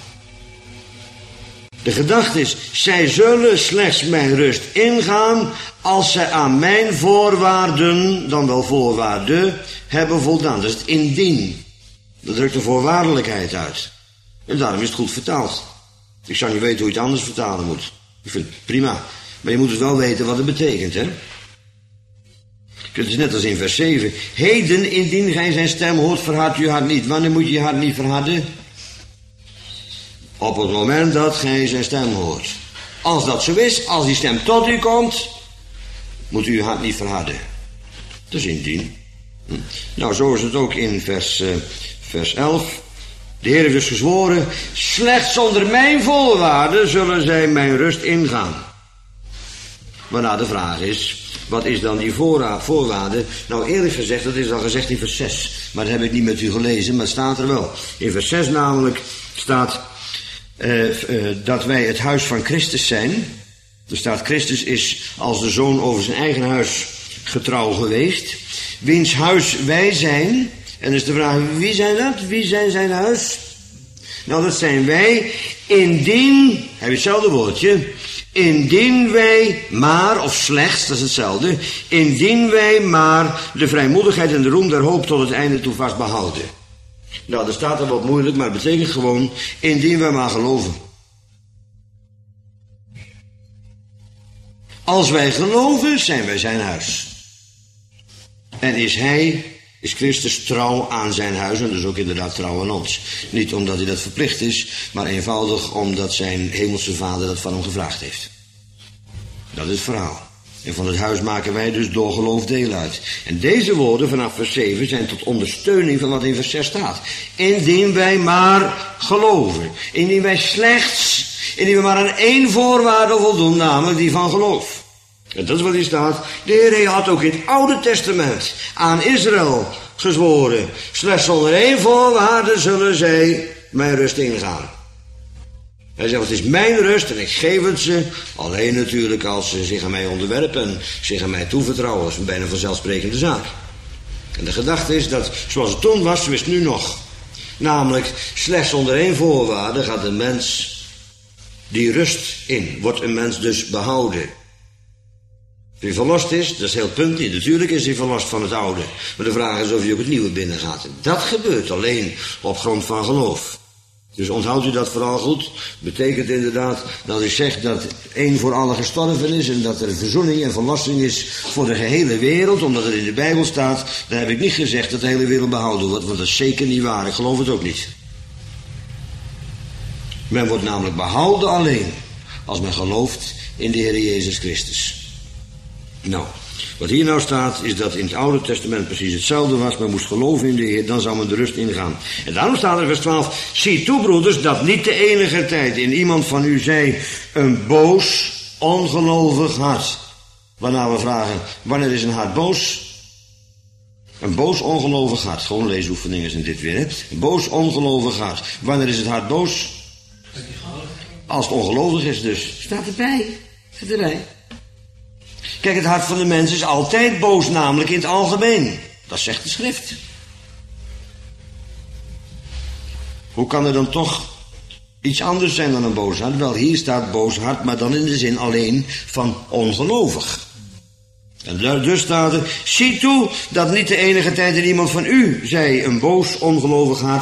De gedachte is, zij zullen slechts mijn rust ingaan als zij aan mijn voorwaarden, dan wel voorwaarden, hebben voldaan. Dat is het indien. Dat drukt de voorwaardelijkheid uit. En daarom is het goed vertaald. Ik zou niet weten hoe je het anders vertalen moet. Ik vind het prima. Maar je moet dus wel weten wat het betekent, hè. Het is net als in vers zeven. Heden, indien gij zijn stem hoort, verhard je hart niet. Wanneer moet je je hart niet verharden? Op het moment dat gij zijn stem hoort. Als dat zo is, als die stem tot u komt, moet u je hart niet verharden. Dat is indien. Hm. Nou, zo is het ook in vers, uh, vers elf. De Heer heeft dus gezworen, slechts onder mijn voorwaarden zullen zij mijn rust ingaan. Waarna de vraag is, wat is dan die voorwaarde? Nou, eerlijk gezegd, dat is al gezegd in vers zes. Maar dat heb ik niet met u gelezen, maar het staat er wel. In vers zes namelijk staat uh, uh, dat wij het huis van Christus zijn. Er staat, Christus is als de zoon over zijn eigen huis getrouw geweest. Wiens huis wij zijn. En dus de vraag, wie zijn dat? Wie zijn zijn huis? Nou, dat zijn wij, indien, heb je hetzelfde woordje, indien wij maar, of slechts, dat is hetzelfde, indien wij maar de vrijmoedigheid en de roem der hoop tot het einde toe vast behouden. Nou, dat staat er wat moeilijk, maar het betekent gewoon, indien wij maar geloven. Als wij geloven, zijn wij zijn huis. En is hij... is Christus trouw aan zijn huis en dus ook inderdaad trouw aan ons. Niet omdat hij dat verplicht is, maar eenvoudig omdat zijn hemelse vader dat van hem gevraagd heeft. Dat is het verhaal. En van het huis maken wij dus door geloof deel uit. En deze woorden vanaf vers zeven zijn tot ondersteuning van wat in vers zes staat. Indien wij maar geloven. Indien wij slechts, indien we maar aan één voorwaarde voldoen, namelijk die van geloof. En dat is wat hier staat. De Heer had ook in het Oude Testament aan Israël gezworen. Slechts onder één voorwaarde zullen zij mijn rust ingaan. Hij zegt, het is mijn rust en ik geef het ze. Alleen natuurlijk als ze zich aan mij onderwerpen en zich aan mij toevertrouwen. Dat is een bijna vanzelfsprekende zaak. En de gedachte is dat zoals het toen was, zo is het nu nog. Namelijk, slechts onder één voorwaarde gaat een mens die rust in. Wordt een mens dus behouden. Wie verlost is, dat is heel punt niet. Natuurlijk is hij verlost van het oude. Maar de vraag is of hij ook het nieuwe binnengaat. Dat gebeurt alleen op grond van geloof. Dus onthoudt u dat vooral goed. Betekent inderdaad dat ik zeg dat één voor allen gestorven is. En dat er verzoening en verlossing is voor de gehele wereld. Omdat het in de Bijbel staat. Dan heb ik niet gezegd dat de hele wereld behouden wordt. Want dat is zeker niet waar. Ik geloof het ook niet. Men wordt namelijk behouden alleen als men gelooft in de Heer Jezus Christus. Nou, wat hier nou staat, is dat in het Oude Testament precies hetzelfde was. Men moest geloven in de Heer, dan zou men de rust ingaan. En daarom staat er in vers twaalf, zie toe broeders, dat niet de enige tijd in iemand van u zij een boos, ongelovig hart. Waarna we vragen, wanneer is een hart boos? Een boos, ongelovig hart. Gewoon leesoefeningen zijn dit weer, hè? Een boos, ongelovig hart. Wanneer is het hart boos? Als het ongelovig is dus. Staat erbij. Staat erbij. Kijk, het hart van de mens is altijd boos, namelijk in het algemeen. Dat zegt de schrift. Hoe kan er dan toch iets anders zijn dan een boos hart? Wel, hier staat boos hart, maar dan in de zin alleen van ongelovig. En dus staat er, zie toe dat niet de enige tijd in iemand van u zij een boos, ongelovig hart.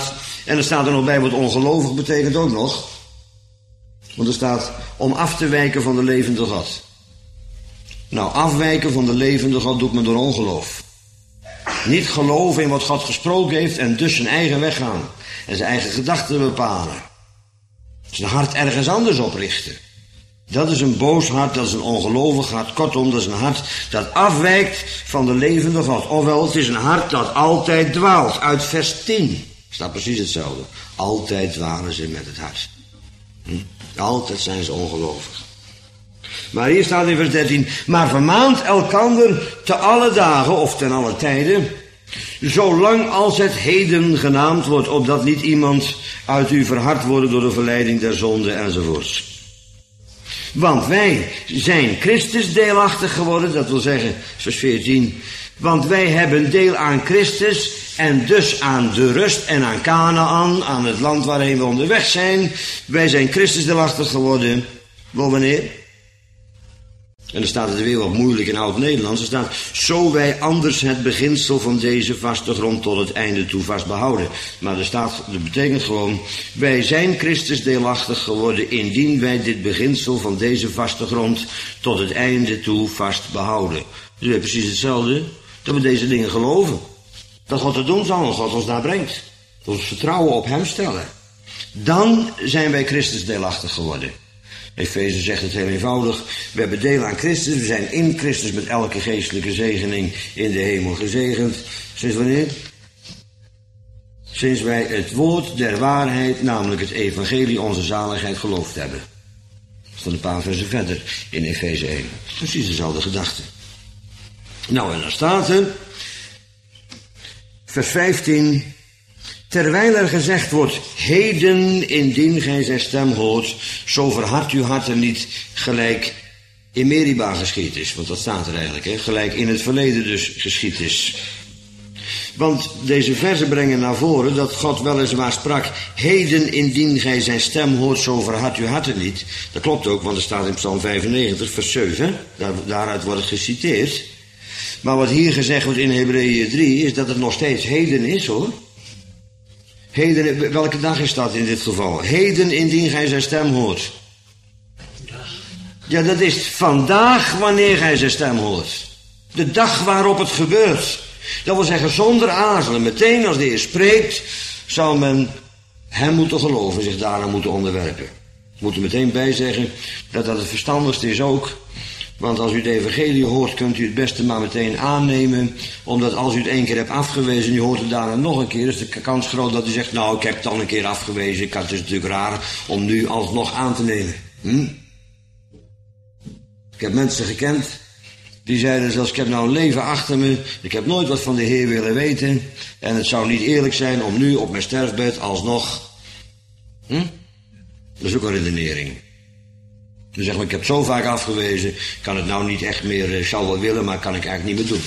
En er staat er nog bij wat ongelovig betekent ook nog. Want er staat om af te wijken van de levende God. Nou, afwijken van de levende God doet men door ongeloof. Niet geloven in wat God gesproken heeft en dus zijn eigen weg gaan. En zijn eigen gedachten bepalen. Zijn hart ergens anders oprichten. Dat is een boos hart, dat is een ongelovig hart. Kortom, dat is een hart dat afwijkt van de levende God. Ofwel, het is een hart dat altijd dwaalt. Uit vers tien staat precies hetzelfde. Altijd dwalen ze met het hart. Hm? Altijd zijn ze ongelovig. Maar hier staat in vers dertien. Maar vermaant elkander te alle dagen of ten alle tijden, zolang als het heden genaamd wordt, opdat niet iemand uit u verhard wordt door de verleiding der zonde enzovoorts. Want wij zijn Christus deelachtig geworden, dat wil zeggen, vers veertien, want wij hebben deel aan Christus en dus aan de rust en aan Kanaan, aan het land waarheen we onderweg zijn. Wij zijn Christus deelachtig geworden. Wel wanneer? En dan staat het weer wat moeilijk in Oud-Nederlands. Er staat, zo wij anders het beginsel van deze vaste grond tot het einde toe vast behouden. Maar er staat, dat betekent gewoon, wij zijn Christus deelachtig geworden indien wij dit beginsel van deze vaste grond tot het einde toe vast behouden. Dus weer precies hetzelfde, dat we deze dingen geloven. Dat God het doen zal en God ons daar brengt. Dat we ons vertrouwen op hem stellen. Dan zijn wij Christus deelachtig geworden. Efeze zegt het heel eenvoudig. We hebben deel aan Christus. We zijn in Christus met elke geestelijke zegening in de hemel gezegend. Sinds wanneer? Sinds wij het woord der waarheid, namelijk het evangelie, onze zaligheid geloofd hebben. Dat staat een paar versen verder in Efeze één. Precies dezelfde gedachte. Nou, en dan staat er, vers vijftien... Terwijl er gezegd wordt, heden indien gij zijn stem hoort, zo verhard uw harten niet, gelijk in Meriba geschied is. Want dat staat er eigenlijk, hè? Gelijk in het verleden dus geschied is. Want deze verzen brengen naar voren dat God weliswaar sprak, heden indien gij zijn stem hoort, zo verhard uw harten niet. Dat klopt ook, want er staat in Psalm vijfennegentig, vers zeven, daar, daaruit wordt het geciteerd. Maar wat hier gezegd wordt in Hebreeën drie, is dat het nog steeds heden is, hoor. Heden, welke dag is dat in dit geval? Heden indien gij zijn stem hoort. Ja, dat is vandaag wanneer gij zijn stem hoort. De dag waarop het gebeurt. Dat wil zeggen zonder aarzelen. Meteen als de Heer spreekt, zou men hem moeten geloven, zich daaraan moeten onderwerpen. Ik moet er meteen bij zeggen dat dat het verstandigste is ook. Want als u het evangelie hoort, kunt u het beste maar meteen aannemen. Omdat als u het één keer hebt afgewezen en u hoort het daarna nog een keer, is de kans groot dat u zegt, nou, ik heb het al een keer afgewezen. Ik had het is natuurlijk raar om nu alsnog aan te nemen. Hm? Ik heb mensen gekend die zeiden zelfs, ik heb nou een leven achter me. Ik heb nooit wat van de Heer willen weten. En het zou niet eerlijk zijn om nu op mijn sterfbed alsnog. Hm? Dat is ook een redenering. Dan zeg maar, ik heb het zo vaak afgewezen, kan het nou niet echt meer, uh, zou wel willen, maar kan ik eigenlijk niet meer doen.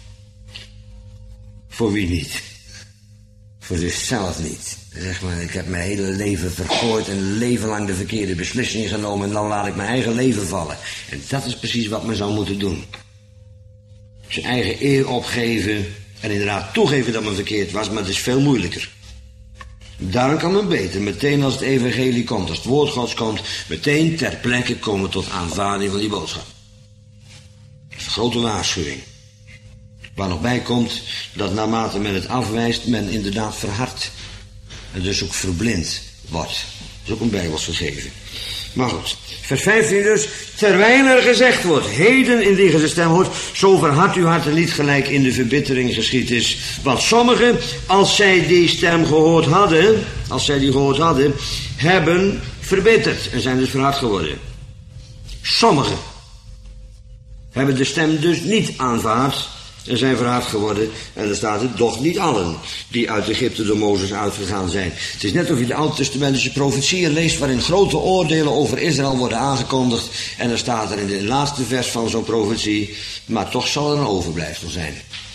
Voor wie niet? Voor zichzelf niet. Zeg maar, ik heb mijn hele leven vergooid en een leven lang de verkeerde beslissingen genomen en dan laat ik mijn eigen leven vallen. En dat is precies wat men zou moeten doen. Zijn eigen eer opgeven en inderdaad toegeven dat men verkeerd was, maar het is veel moeilijker. Daarom kan men beter, meteen als het evangelie komt, als het woord Gods komt, meteen ter plekke komen tot aanvaarding van die boodschap. Dat is een grote waarschuwing. Waar nog bij komt, dat naarmate men het afwijst, men inderdaad verhardt. En dus ook verblind wordt. Dat is ook een bijbels gegeven. Maar goed, vers vijftien dus. Terwijl er gezegd wordt, heden indien gij zijn stem hoort, zo verhardt uw harten niet gelijk in de verbittering geschied is. Want sommigen, als zij die stem gehoord hadden, als zij die gehoord hadden, hebben verbitterd en zijn dus verhard geworden. Sommigen hebben de stem dus niet aanvaard en zijn verhard geworden. En er staat het, doch niet allen die uit Egypte door Mozes uitgegaan zijn. Het is net of je de oud-testamentische profetieën leest waarin grote oordelen over Israël worden aangekondigd. En dan staat er in de laatste vers van zo'n profetie, maar toch zal er een overblijfsel zijn.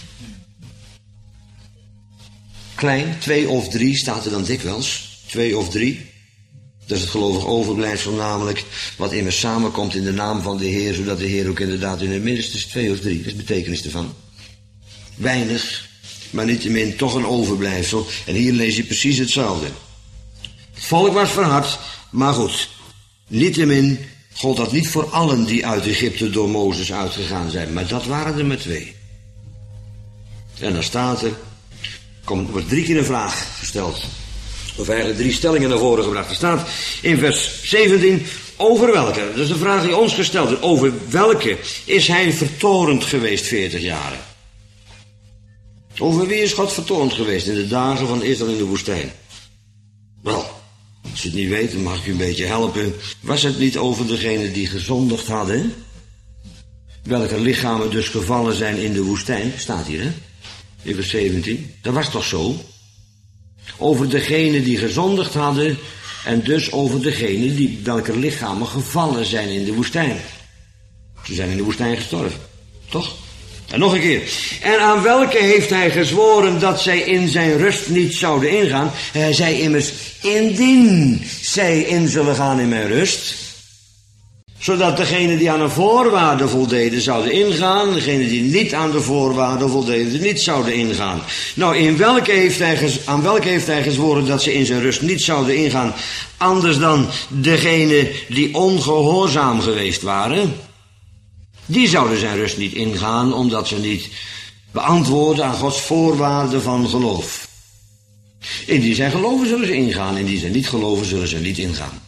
Klein, twee of drie staat er dan dikwijls. Twee of drie. Dat is het gelovig overblijfsel namelijk, wat immers samenkomt in de naam van de Heer, zodat de Heer ook inderdaad in het minstens twee of drie, dat is de betekenis ervan. Weinig, maar niettemin toch een overblijfsel. En hier lees je precies hetzelfde. Het volk was verhard, maar goed. Niettemin gold dat niet voor allen die uit Egypte door Mozes uitgegaan zijn. Maar dat waren er maar twee. En dan staat er, komt, wordt drie keer een vraag gesteld. Of eigenlijk drie stellingen naar voren gebracht. Er staat in vers zeventien, over welke, dat is de vraag die ons gesteld wordt, over welke is hij vertorend geweest veertig jaren? Over wie is God vertorend geweest in de dagen van Israël in de woestijn? Wel, als je het niet weet, dan mag ik u een beetje helpen. Was het niet over degenen die gezondigd hadden? Welke lichamen dus gevallen zijn in de woestijn? Staat hier, hè? In vers zeventien. Dat was toch zo? Over degenen die gezondigd hadden en dus over degenen die welke lichamen gevallen zijn in de woestijn. Ze zijn in de woestijn gestorven. Toch? En nog een keer. En aan welke heeft hij gezworen dat zij in zijn rust niet zouden ingaan? Hij zei immers, indien zij in zullen gaan in mijn rust. Zodat degenen die aan een voorwaarde voldeden zouden ingaan. Degenen die niet aan de voorwaarde voldeden niet zouden ingaan. Nou, in welke heeft hij, aan welke heeft hij gezworen dat ze in zijn rust niet zouden ingaan? Anders dan degenen die ongehoorzaam geweest waren. Die zouden zijn rust niet ingaan, omdat ze niet beantwoorden aan Gods voorwaarden van geloof. In die zij geloven zullen ze ingaan, in die zij niet geloven zullen ze niet ingaan.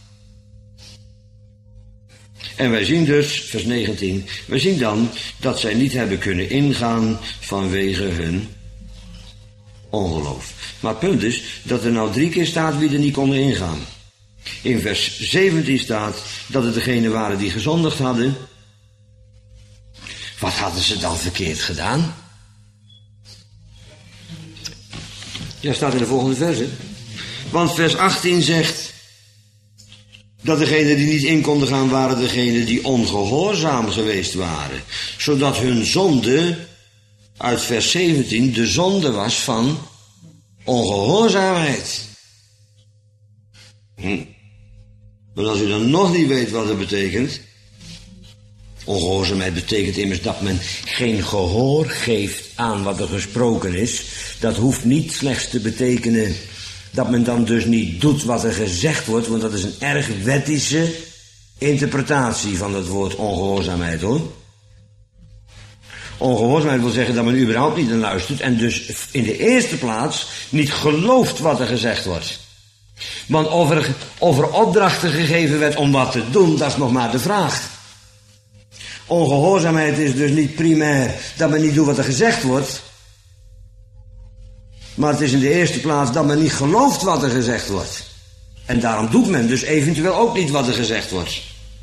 En wij zien dus, vers negentien, wij zien dan dat zij niet hebben kunnen ingaan vanwege hun ongeloof. Maar het punt is dat er nou drie keer staat wie er niet konden ingaan. In vers zeventien staat dat het degenen waren die gezondigd hadden. Wat hadden ze dan verkeerd gedaan? Ja, staat in de volgende verse. Want vers achttien zegt dat degenen die niet in konden gaan waren degenen die ongehoorzaam geweest waren. Zodat hun zonde, uit vers zeventien, de zonde was van ongehoorzaamheid. Hm. Maar als u dan nog niet weet wat het betekent. Ongehoorzaamheid betekent immers dat men geen gehoor geeft aan wat er gesproken is. Dat hoeft niet slechts te betekenen dat men dan dus niet doet wat er gezegd wordt, want dat is een erg wettische interpretatie van het woord ongehoorzaamheid, hoor. Ongehoorzaamheid wil zeggen dat men überhaupt niet naar luistert en dus in de eerste plaats niet gelooft wat er gezegd wordt. Want of er, of er opdrachten gegeven werd om wat te doen, dat is nog maar de vraag. Ongehoorzaamheid is dus niet primair dat men niet doet wat er gezegd wordt. Maar het is in de eerste plaats dat men niet gelooft wat er gezegd wordt. En daarom doet men dus eventueel ook niet wat er gezegd wordt.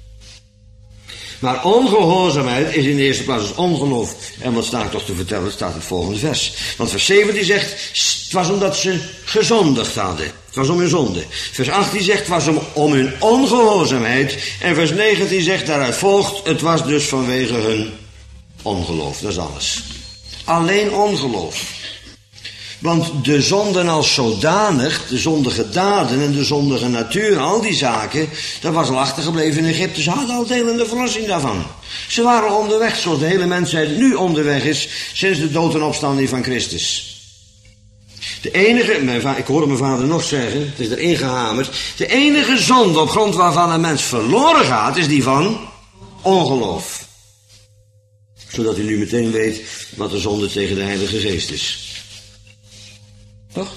Maar ongehoorzaamheid is in de eerste plaats dus ongeloof. En wat sta ik toch te vertellen? Het staat in het volgende vers. Want vers zeventien zegt, het was omdat ze gezondigd hadden. Het was om hun zonde. Vers achttien zegt, het was om, om hun ongehoorzaamheid. En vers negentien zegt, daaruit volgt, het was dus vanwege hun ongeloof. Dat is alles. Alleen ongeloof. Want de zonden als zodanig, de zondige daden en de zondige natuur, al die zaken, dat was al achtergebleven in Egypte. Ze hadden al deel in de verlossing daarvan. Ze waren al onderweg, zoals de hele mensheid nu onderweg is, sinds de dood en opstanding van Christus. De enige, mijn va- ik hoorde mijn vader nog zeggen, het is erin gehamerd, de enige zonde op grond waarvan een mens verloren gaat, is die van ongeloof. Zodat u nu meteen weet wat de zonde tegen de Heilige Geest is. Toch?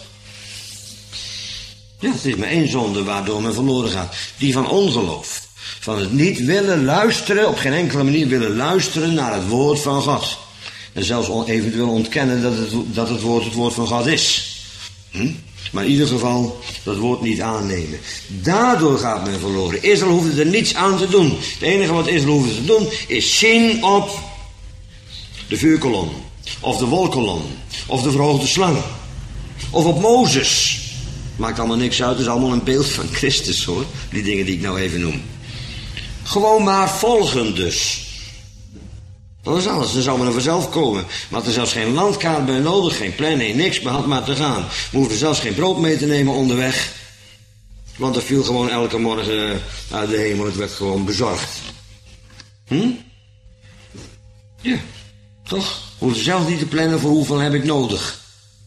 Ja, het is maar één zonde waardoor men verloren gaat. Die van ongeloof. Van het niet willen luisteren, op geen enkele manier willen luisteren naar het woord van God. En zelfs on, eventueel ontkennen dat het, dat het woord het woord van God is. Hm? Maar in ieder geval dat woord niet aannemen. Daardoor gaat men verloren. Israël hoefde er niets aan te doen. Het enige wat Israël hoefde te doen is zien op de vuurkolom. Of de wolkolom. Of de verhoogde slang. Of op Mozes. Maakt allemaal niks uit, het is allemaal een beeld van Christus, hoor. Die dingen die ik nou even noem. Gewoon maar volgen dus. Dat is alles, dan zou men er vanzelf komen. Maar had er zelfs geen landkaart bij nodig, geen plan, nee, niks, maar had maar te gaan. We hoefden zelfs geen brood mee te nemen onderweg. Want er viel gewoon elke morgen uit de hemel, het werd gewoon bezorgd. Hm? Ja, toch? We hoefden zelf niet te plannen voor hoeveel heb ik nodig.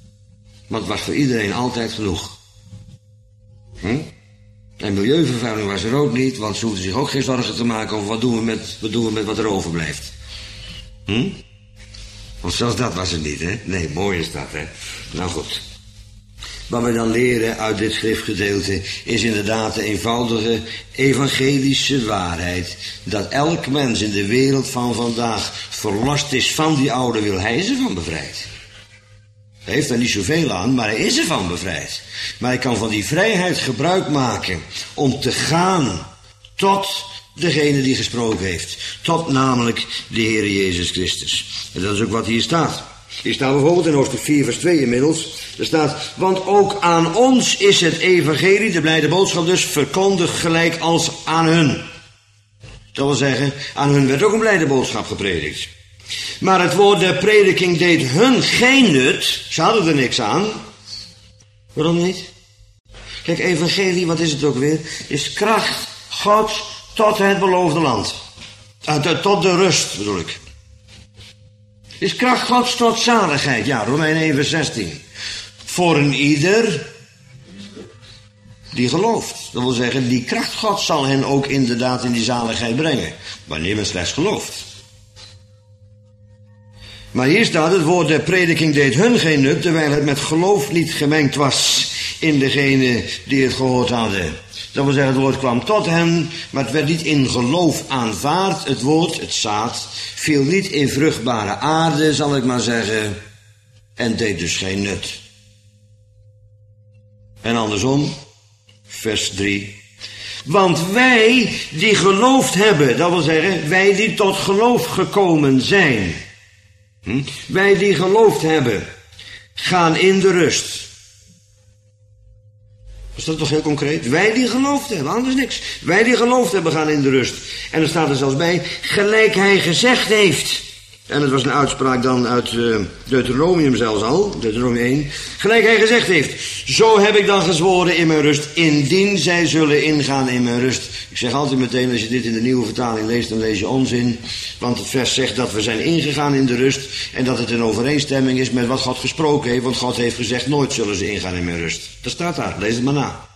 Want het was voor iedereen altijd genoeg. Hm? En milieuvervuiling was er ook niet, want ze hoefden zich ook geen zorgen te maken over wat doen we met wat, doen we met wat er overblijft. Hm? Want zelfs dat was het niet, hè? Nee, mooi is dat, hè? Nou goed. Wat we dan leren uit dit schriftgedeelte is inderdaad de eenvoudige evangelische waarheid. Dat elk mens in de wereld van vandaag verlost is van die oude wil. Hij is ervan bevrijd. Hij heeft er niet zoveel aan, maar hij is ervan bevrijd. Maar hij kan van die vrijheid gebruik maken om te gaan tot degene die gesproken heeft. Tot namelijk de Heer Jezus Christus. En dat is ook wat hier staat. Hier staat bijvoorbeeld in hoofdstuk vier vers twee inmiddels. Er staat, want ook aan ons is het evangelie, de blijde boodschap dus, verkondigd gelijk als aan hun. Dat wil zeggen, aan hun werd ook een blijde boodschap gepredikt. Maar het woord der prediking deed hun geen nut. Ze hadden er niks aan. Waarom niet? Kijk, evangelie, wat is het ook weer? Is kracht Gods tot het beloofde land. Uh, tot de rust, bedoel ik. Is kracht Gods tot zaligheid. Ja, Romeinen één vers zestien. Voor een ieder die gelooft. Dat wil zeggen, die kracht Gods zal hen ook inderdaad in die zaligheid brengen. Wanneer men slechts gelooft. Maar hier staat, het woord der prediking deed hun geen nut, terwijl het met geloof niet gemengd was in degene die het gehoord hadden. Dat wil zeggen, het woord kwam tot hen, maar het werd niet in geloof aanvaard. Het woord, het zaad, viel niet in vruchtbare aarde, zal ik maar zeggen, en deed dus geen nut. En andersom, vers drie. Want wij die geloofd hebben, dat wil zeggen, wij die tot geloof gekomen zijn, hm? wij die geloofd hebben, gaan in de rust. Is dat toch heel concreet? Wij die geloofd hebben, anders niks. Wij die geloofd hebben gaan in de rust. En er staat er zelfs bij, gelijk hij gezegd heeft. En het was een uitspraak dan uit uh, Deuteronomium zelfs al, Deuteronomium één. Gelijk hij gezegd heeft, zo heb ik dan gezworen in mijn rust, indien zij zullen ingaan in mijn rust. Ik zeg altijd meteen, als je dit in de nieuwe vertaling leest, dan lees je onzin. Want het vers zegt dat we zijn ingegaan in de rust en dat het in overeenstemming is met wat God gesproken heeft. Want God heeft gezegd, nooit zullen ze ingaan in mijn rust. Dat staat daar, lees het maar na.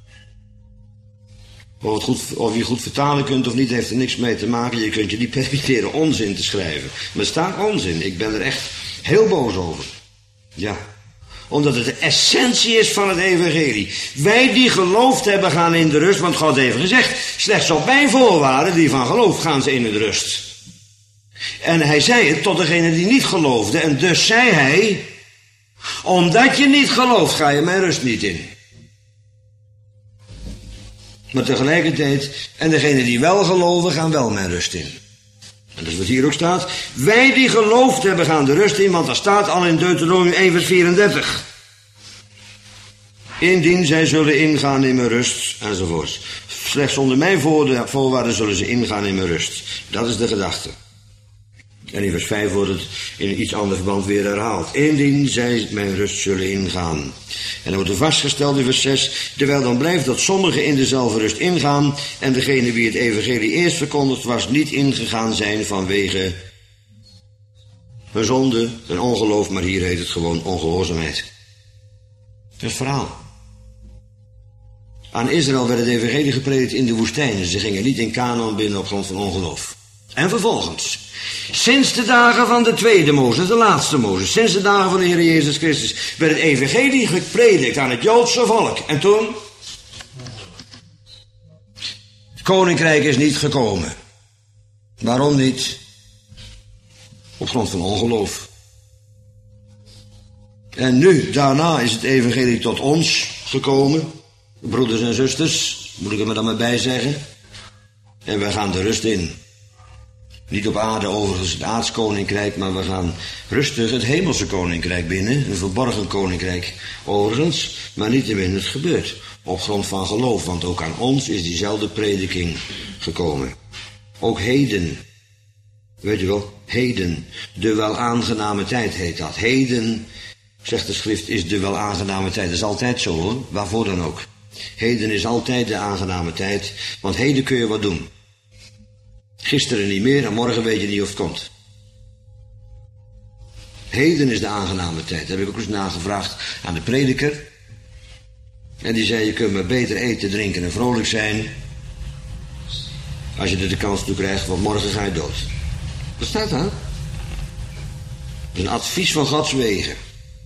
Of, het goed, of je goed vertalen kunt of niet, heeft er niks mee te maken. Je kunt je niet permitteren onzin te schrijven. Maar er staat onzin. Ik ben er echt heel boos over. Ja. Omdat het de essentie is van het evangelie. Wij die geloofd hebben gaan in de rust. Want God heeft gezegd, slechts op mijn voorwaarden die van geloof gaan ze in de rust. En hij zei het tot degene die niet geloofde. En dus zei hij, omdat je niet gelooft ga je mijn rust niet in. Maar tegelijkertijd, en degenen die wel geloven, gaan wel mijn rust in. En dat is wat hier ook staat. Wij die geloofd hebben, gaan de rust in, want dat staat al in Deuteronomium één vers vierendertig. Indien zij zullen ingaan in mijn rust, enzovoorts. Slechts onder mijn voorwaarden zullen ze ingaan in mijn rust. Dat is de gedachte. En in vers vijf wordt het in een iets ander verband weer herhaald. Indien zij mijn rust zullen ingaan. En dan wordt er vastgesteld in vers zes. Terwijl dan blijft dat sommigen in dezelfde rust ingaan. En degene wie het evangelie eerst verkondigd was niet ingegaan zijn vanwege hun zonde, hun ongeloof. Maar hier heet het gewoon ongehoorzaamheid. Dat is het verhaal. Aan Israël werd het evangelie gepredikt in de woestijn. Ze gingen niet in Kanaan binnen op grond van ongeloof. En vervolgens, sinds de dagen van de tweede Mozes, de laatste Mozes, sinds de dagen van de Heer Jezus Christus, werd het evangelie gepredikt aan het Joodse volk. En toen? Het koninkrijk is niet gekomen. Waarom niet? Op grond van ongeloof. En nu, daarna is het evangelie tot ons gekomen. Broeders en zusters, moet ik er maar dan maar bij zeggen. En we gaan de rust in. Niet op aarde overigens het aards koninkrijk, maar we gaan rustig het hemelse koninkrijk binnen. Een verborgen koninkrijk overigens, maar niettemin het gebeurt. Op grond van geloof, want ook aan ons is diezelfde prediking gekomen. Ook heden, weet je wel, heden, de wel aangename tijd heet dat. Heden, zegt de schrift, is de wel aangename tijd. Dat is altijd zo hoor, waarvoor dan ook. Heden is altijd de aangename tijd, want heden kun je wat doen. Gisteren niet meer en morgen weet je niet of het komt. Heden is de aangename tijd. Daar heb ik ook eens nagevraagd aan de prediker. En die zei, je kunt maar beter eten, drinken en vrolijk zijn als je er de kans toe krijgt, want morgen ga je dood. Wat staat daar? Dat is een advies van Gods wegen.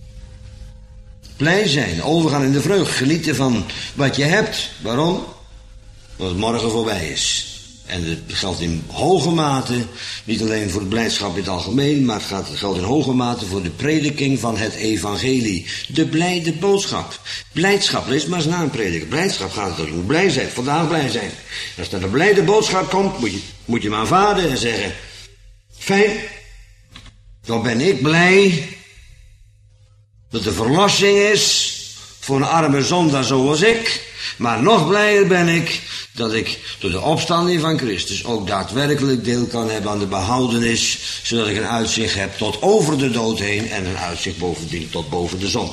Blij zijn, overgaan in de vreugde, genieten van wat je hebt. Waarom? Omdat het morgen voorbij is. En het geldt in hoge mate, niet alleen voor de blijdschap in het algemeen, maar het gaat- het geldt in hoge mate voor de prediking van het evangelie. De blijde boodschap. Blijdschap, lees maar eens na een prediker. Blijdschap gaat het over blij zijn, vandaag blij zijn. Als er een blijde boodschap komt, moet je, moet je hem aanvaarden en zeggen, fijn, dan ben ik blij dat er verlossing is voor een arme zondaar zoals ik. Maar nog blijer ben ik dat ik door de opstanding van Christus ook daadwerkelijk deel kan hebben aan de behoudenis, zodat ik een uitzicht heb tot over de dood heen en een uitzicht bovendien tot boven de zon.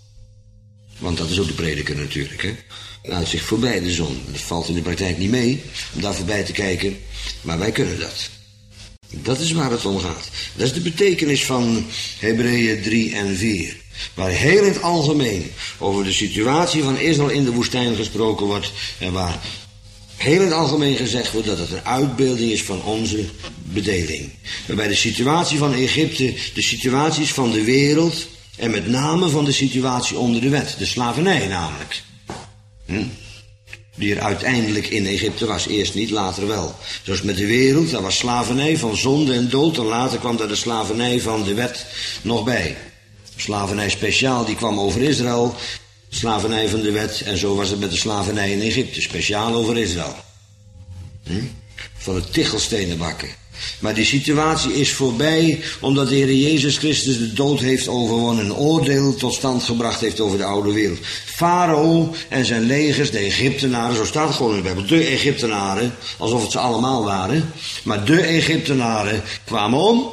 Want dat is ook de prediker natuurlijk, hè. Een uitzicht voorbij de zon. Dat valt in de praktijk niet mee om daar voorbij te kijken, maar wij kunnen dat. Dat is waar het om gaat. Dat is de betekenis van Hebreeën drie en vier. Waar heel in het algemeen over de situatie van Israël in de woestijn gesproken wordt. En waar heel in het algemeen gezegd wordt dat het een uitbeelding is van onze bedeling. Waarbij de situatie van Egypte de situatie is van de wereld. En met name van de situatie onder de wet. De slavernij namelijk. Hm? Die er uiteindelijk in Egypte was. Eerst niet, later wel. Zoals met de wereld, daar was slavernij van zonde en dood. En later kwam daar de slavernij van de wet nog bij. Slavernij speciaal, die kwam over Israël. Slavernij van de wet. En zo was het met de slavernij in Egypte. Speciaal over Israël. Hm? Van het tichelstenen bakken. Maar die situatie is voorbij, omdat de Heer Jezus Christus de dood heeft overwonnen. Een oordeel tot stand gebracht heeft over de oude wereld. Farao en zijn legers, de Egyptenaren, zo staat het gewoon in de Bijbel. De Egyptenaren, alsof het ze allemaal waren. Maar de Egyptenaren kwamen om.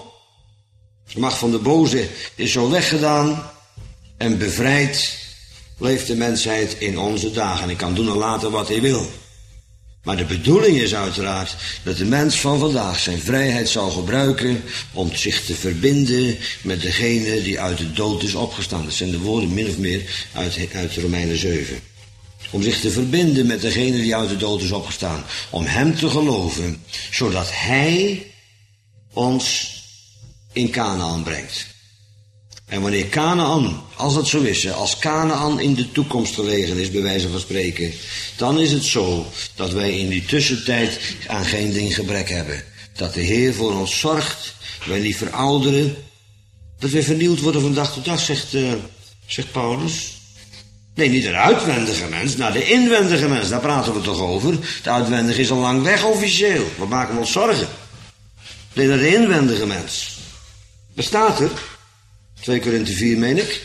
De macht van de boze is zo weggedaan. En bevrijd leeft de mensheid in onze dagen. En hij kan doen en laten wat hij wil. Maar de bedoeling is uiteraard dat de mens van vandaag zijn vrijheid zal gebruiken om zich te verbinden met degene die uit de dood is opgestaan. Dat zijn de woorden min of meer uit, uit Romeinen zeven. Om zich te verbinden met degene die uit de dood is opgestaan. Om hem te geloven, zodat hij ons in Kanaan brengt. En wanneer Kanaan, als dat zo is, als Kanaan in de toekomst gelegen is, bij wijze van spreken, dan is het zo dat wij in die tussentijd aan geen ding gebrek hebben. Dat de Heer voor ons zorgt, wij niet verouderen, dat wij vernieuwd worden van dag tot dag, zegt, uh, zegt Paulus. Nee, niet de uitwendige mens, naar de inwendige mens, daar praten we toch over. De uitwendige is al lang weg officieel, we maken ons zorgen. Nee, naar de inwendige mens. Bestaat er? twee Korinthe vier, meen ik.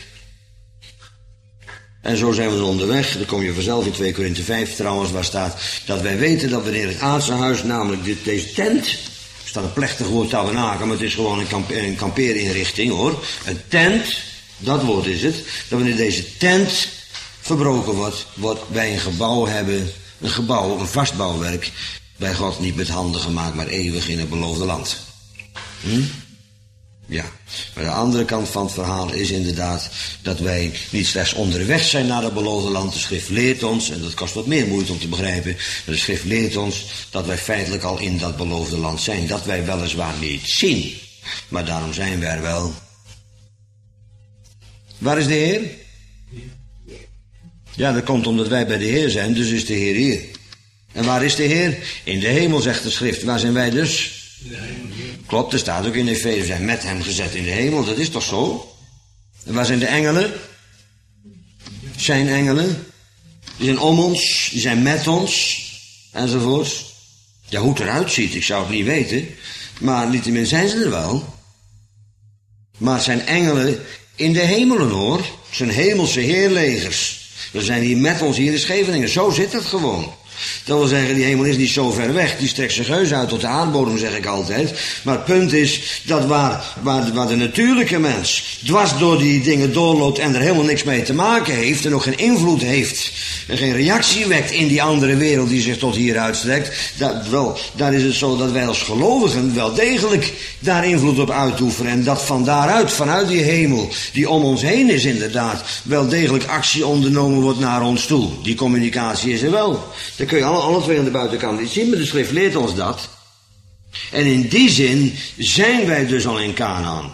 En zo zijn we dan onderweg. Dan kom je vanzelf in twee Korinthe vijf trouwens, waar staat dat wij weten dat wanneer het aardse huis, namelijk dit, deze tent, er staat een plechtig woord tabernakel, maar het is gewoon een, kamp, een kampeerinrichting hoor. Een tent, dat woord is het. Dat wanneer deze tent verbroken wordt, wordt wij een gebouw hebben, een gebouw, een vast bouwwerk, bij God niet met handen gemaakt, maar eeuwig in het beloofde land. Hm? Ja, maar de andere kant van het verhaal is inderdaad dat wij niet slechts onderweg zijn naar het beloofde land. De schrift leert ons, en dat kost wat meer moeite om te begrijpen, maar de schrift leert ons dat wij feitelijk al in dat beloofde land zijn. Dat wij weliswaar niet zien, maar daarom zijn wij er wel. Waar is de Heer? Ja, dat komt omdat wij bij de Heer zijn, dus is de Heer hier. En waar is de Heer? In de hemel, zegt de schrift. Waar zijn wij dus? Klopt, er staat ook in Efeze, we zijn met hem gezet in de hemel, dat is toch zo? En waar zijn de engelen? Zijn engelen? Die zijn om ons, die zijn met ons, enzovoort. Ja, hoe het eruit ziet, ik zou het niet weten, maar niettemin zijn ze er wel. Maar het zijn engelen in de hemelen hoor, het zijn hemelse heerlegers. We zijn hier met ons hier in Scheveningen, zo zit het gewoon. Dat wil zeggen, die hemel is niet zo ver weg. Die strekt zich heus uit tot de aardbodem, zeg ik altijd. Maar het punt is dat waar, waar, waar de natuurlijke mens dwars door die dingen doorloopt en er helemaal niks mee te maken heeft en ook geen invloed heeft en geen reactie wekt in die andere wereld die zich tot hier uitstrekt, dat, wel, daar is het zo dat wij als gelovigen wel degelijk daar invloed op uitoefenen en dat van daaruit, vanuit die hemel die om ons heen is inderdaad, wel degelijk actie ondernomen wordt naar ons toe. Die communicatie is er wel. Dat kun je alle, alle twee aan de buitenkant niet zien, maar de schrift leert ons dat. En in die zin zijn wij dus al in Kanaan.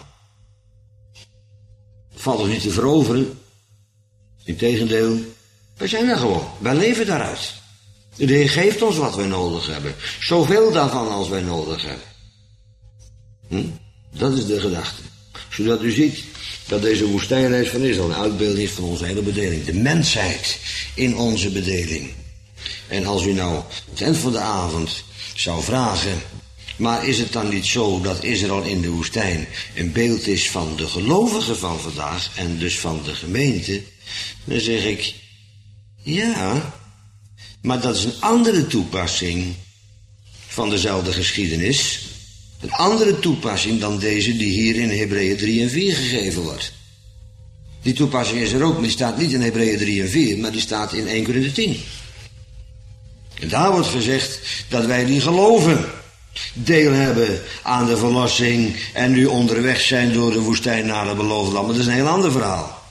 Valt ons niet te veroveren. Integendeel, wij zijn er gewoon. Wij leven daaruit. De Heer geeft ons wat wij nodig hebben. Zoveel daarvan als wij nodig hebben. Hm? Dat is de gedachte. Zodat u ziet dat deze woestijnreis van Israël een uitbeelding is van onze hele bedeling. De mensheid in onze bedeling. En als u nou het eind van de avond zou vragen, maar is het dan niet zo dat Israël in de woestijn een beeld is van de gelovigen van vandaag en dus van de gemeente? Dan zeg ik, ja, maar dat is een andere toepassing van dezelfde geschiedenis. Een andere toepassing dan deze die hier in Hebreeën drie en vier gegeven wordt. Die toepassing is er ook, maar die staat niet in Hebreeën drie en vier, maar die staat in Eerste Korinthe tien. En daar wordt gezegd dat wij die geloven deel hebben aan de verlossing en nu onderweg zijn door de woestijn naar het beloofde land. Maar dat is een heel ander verhaal.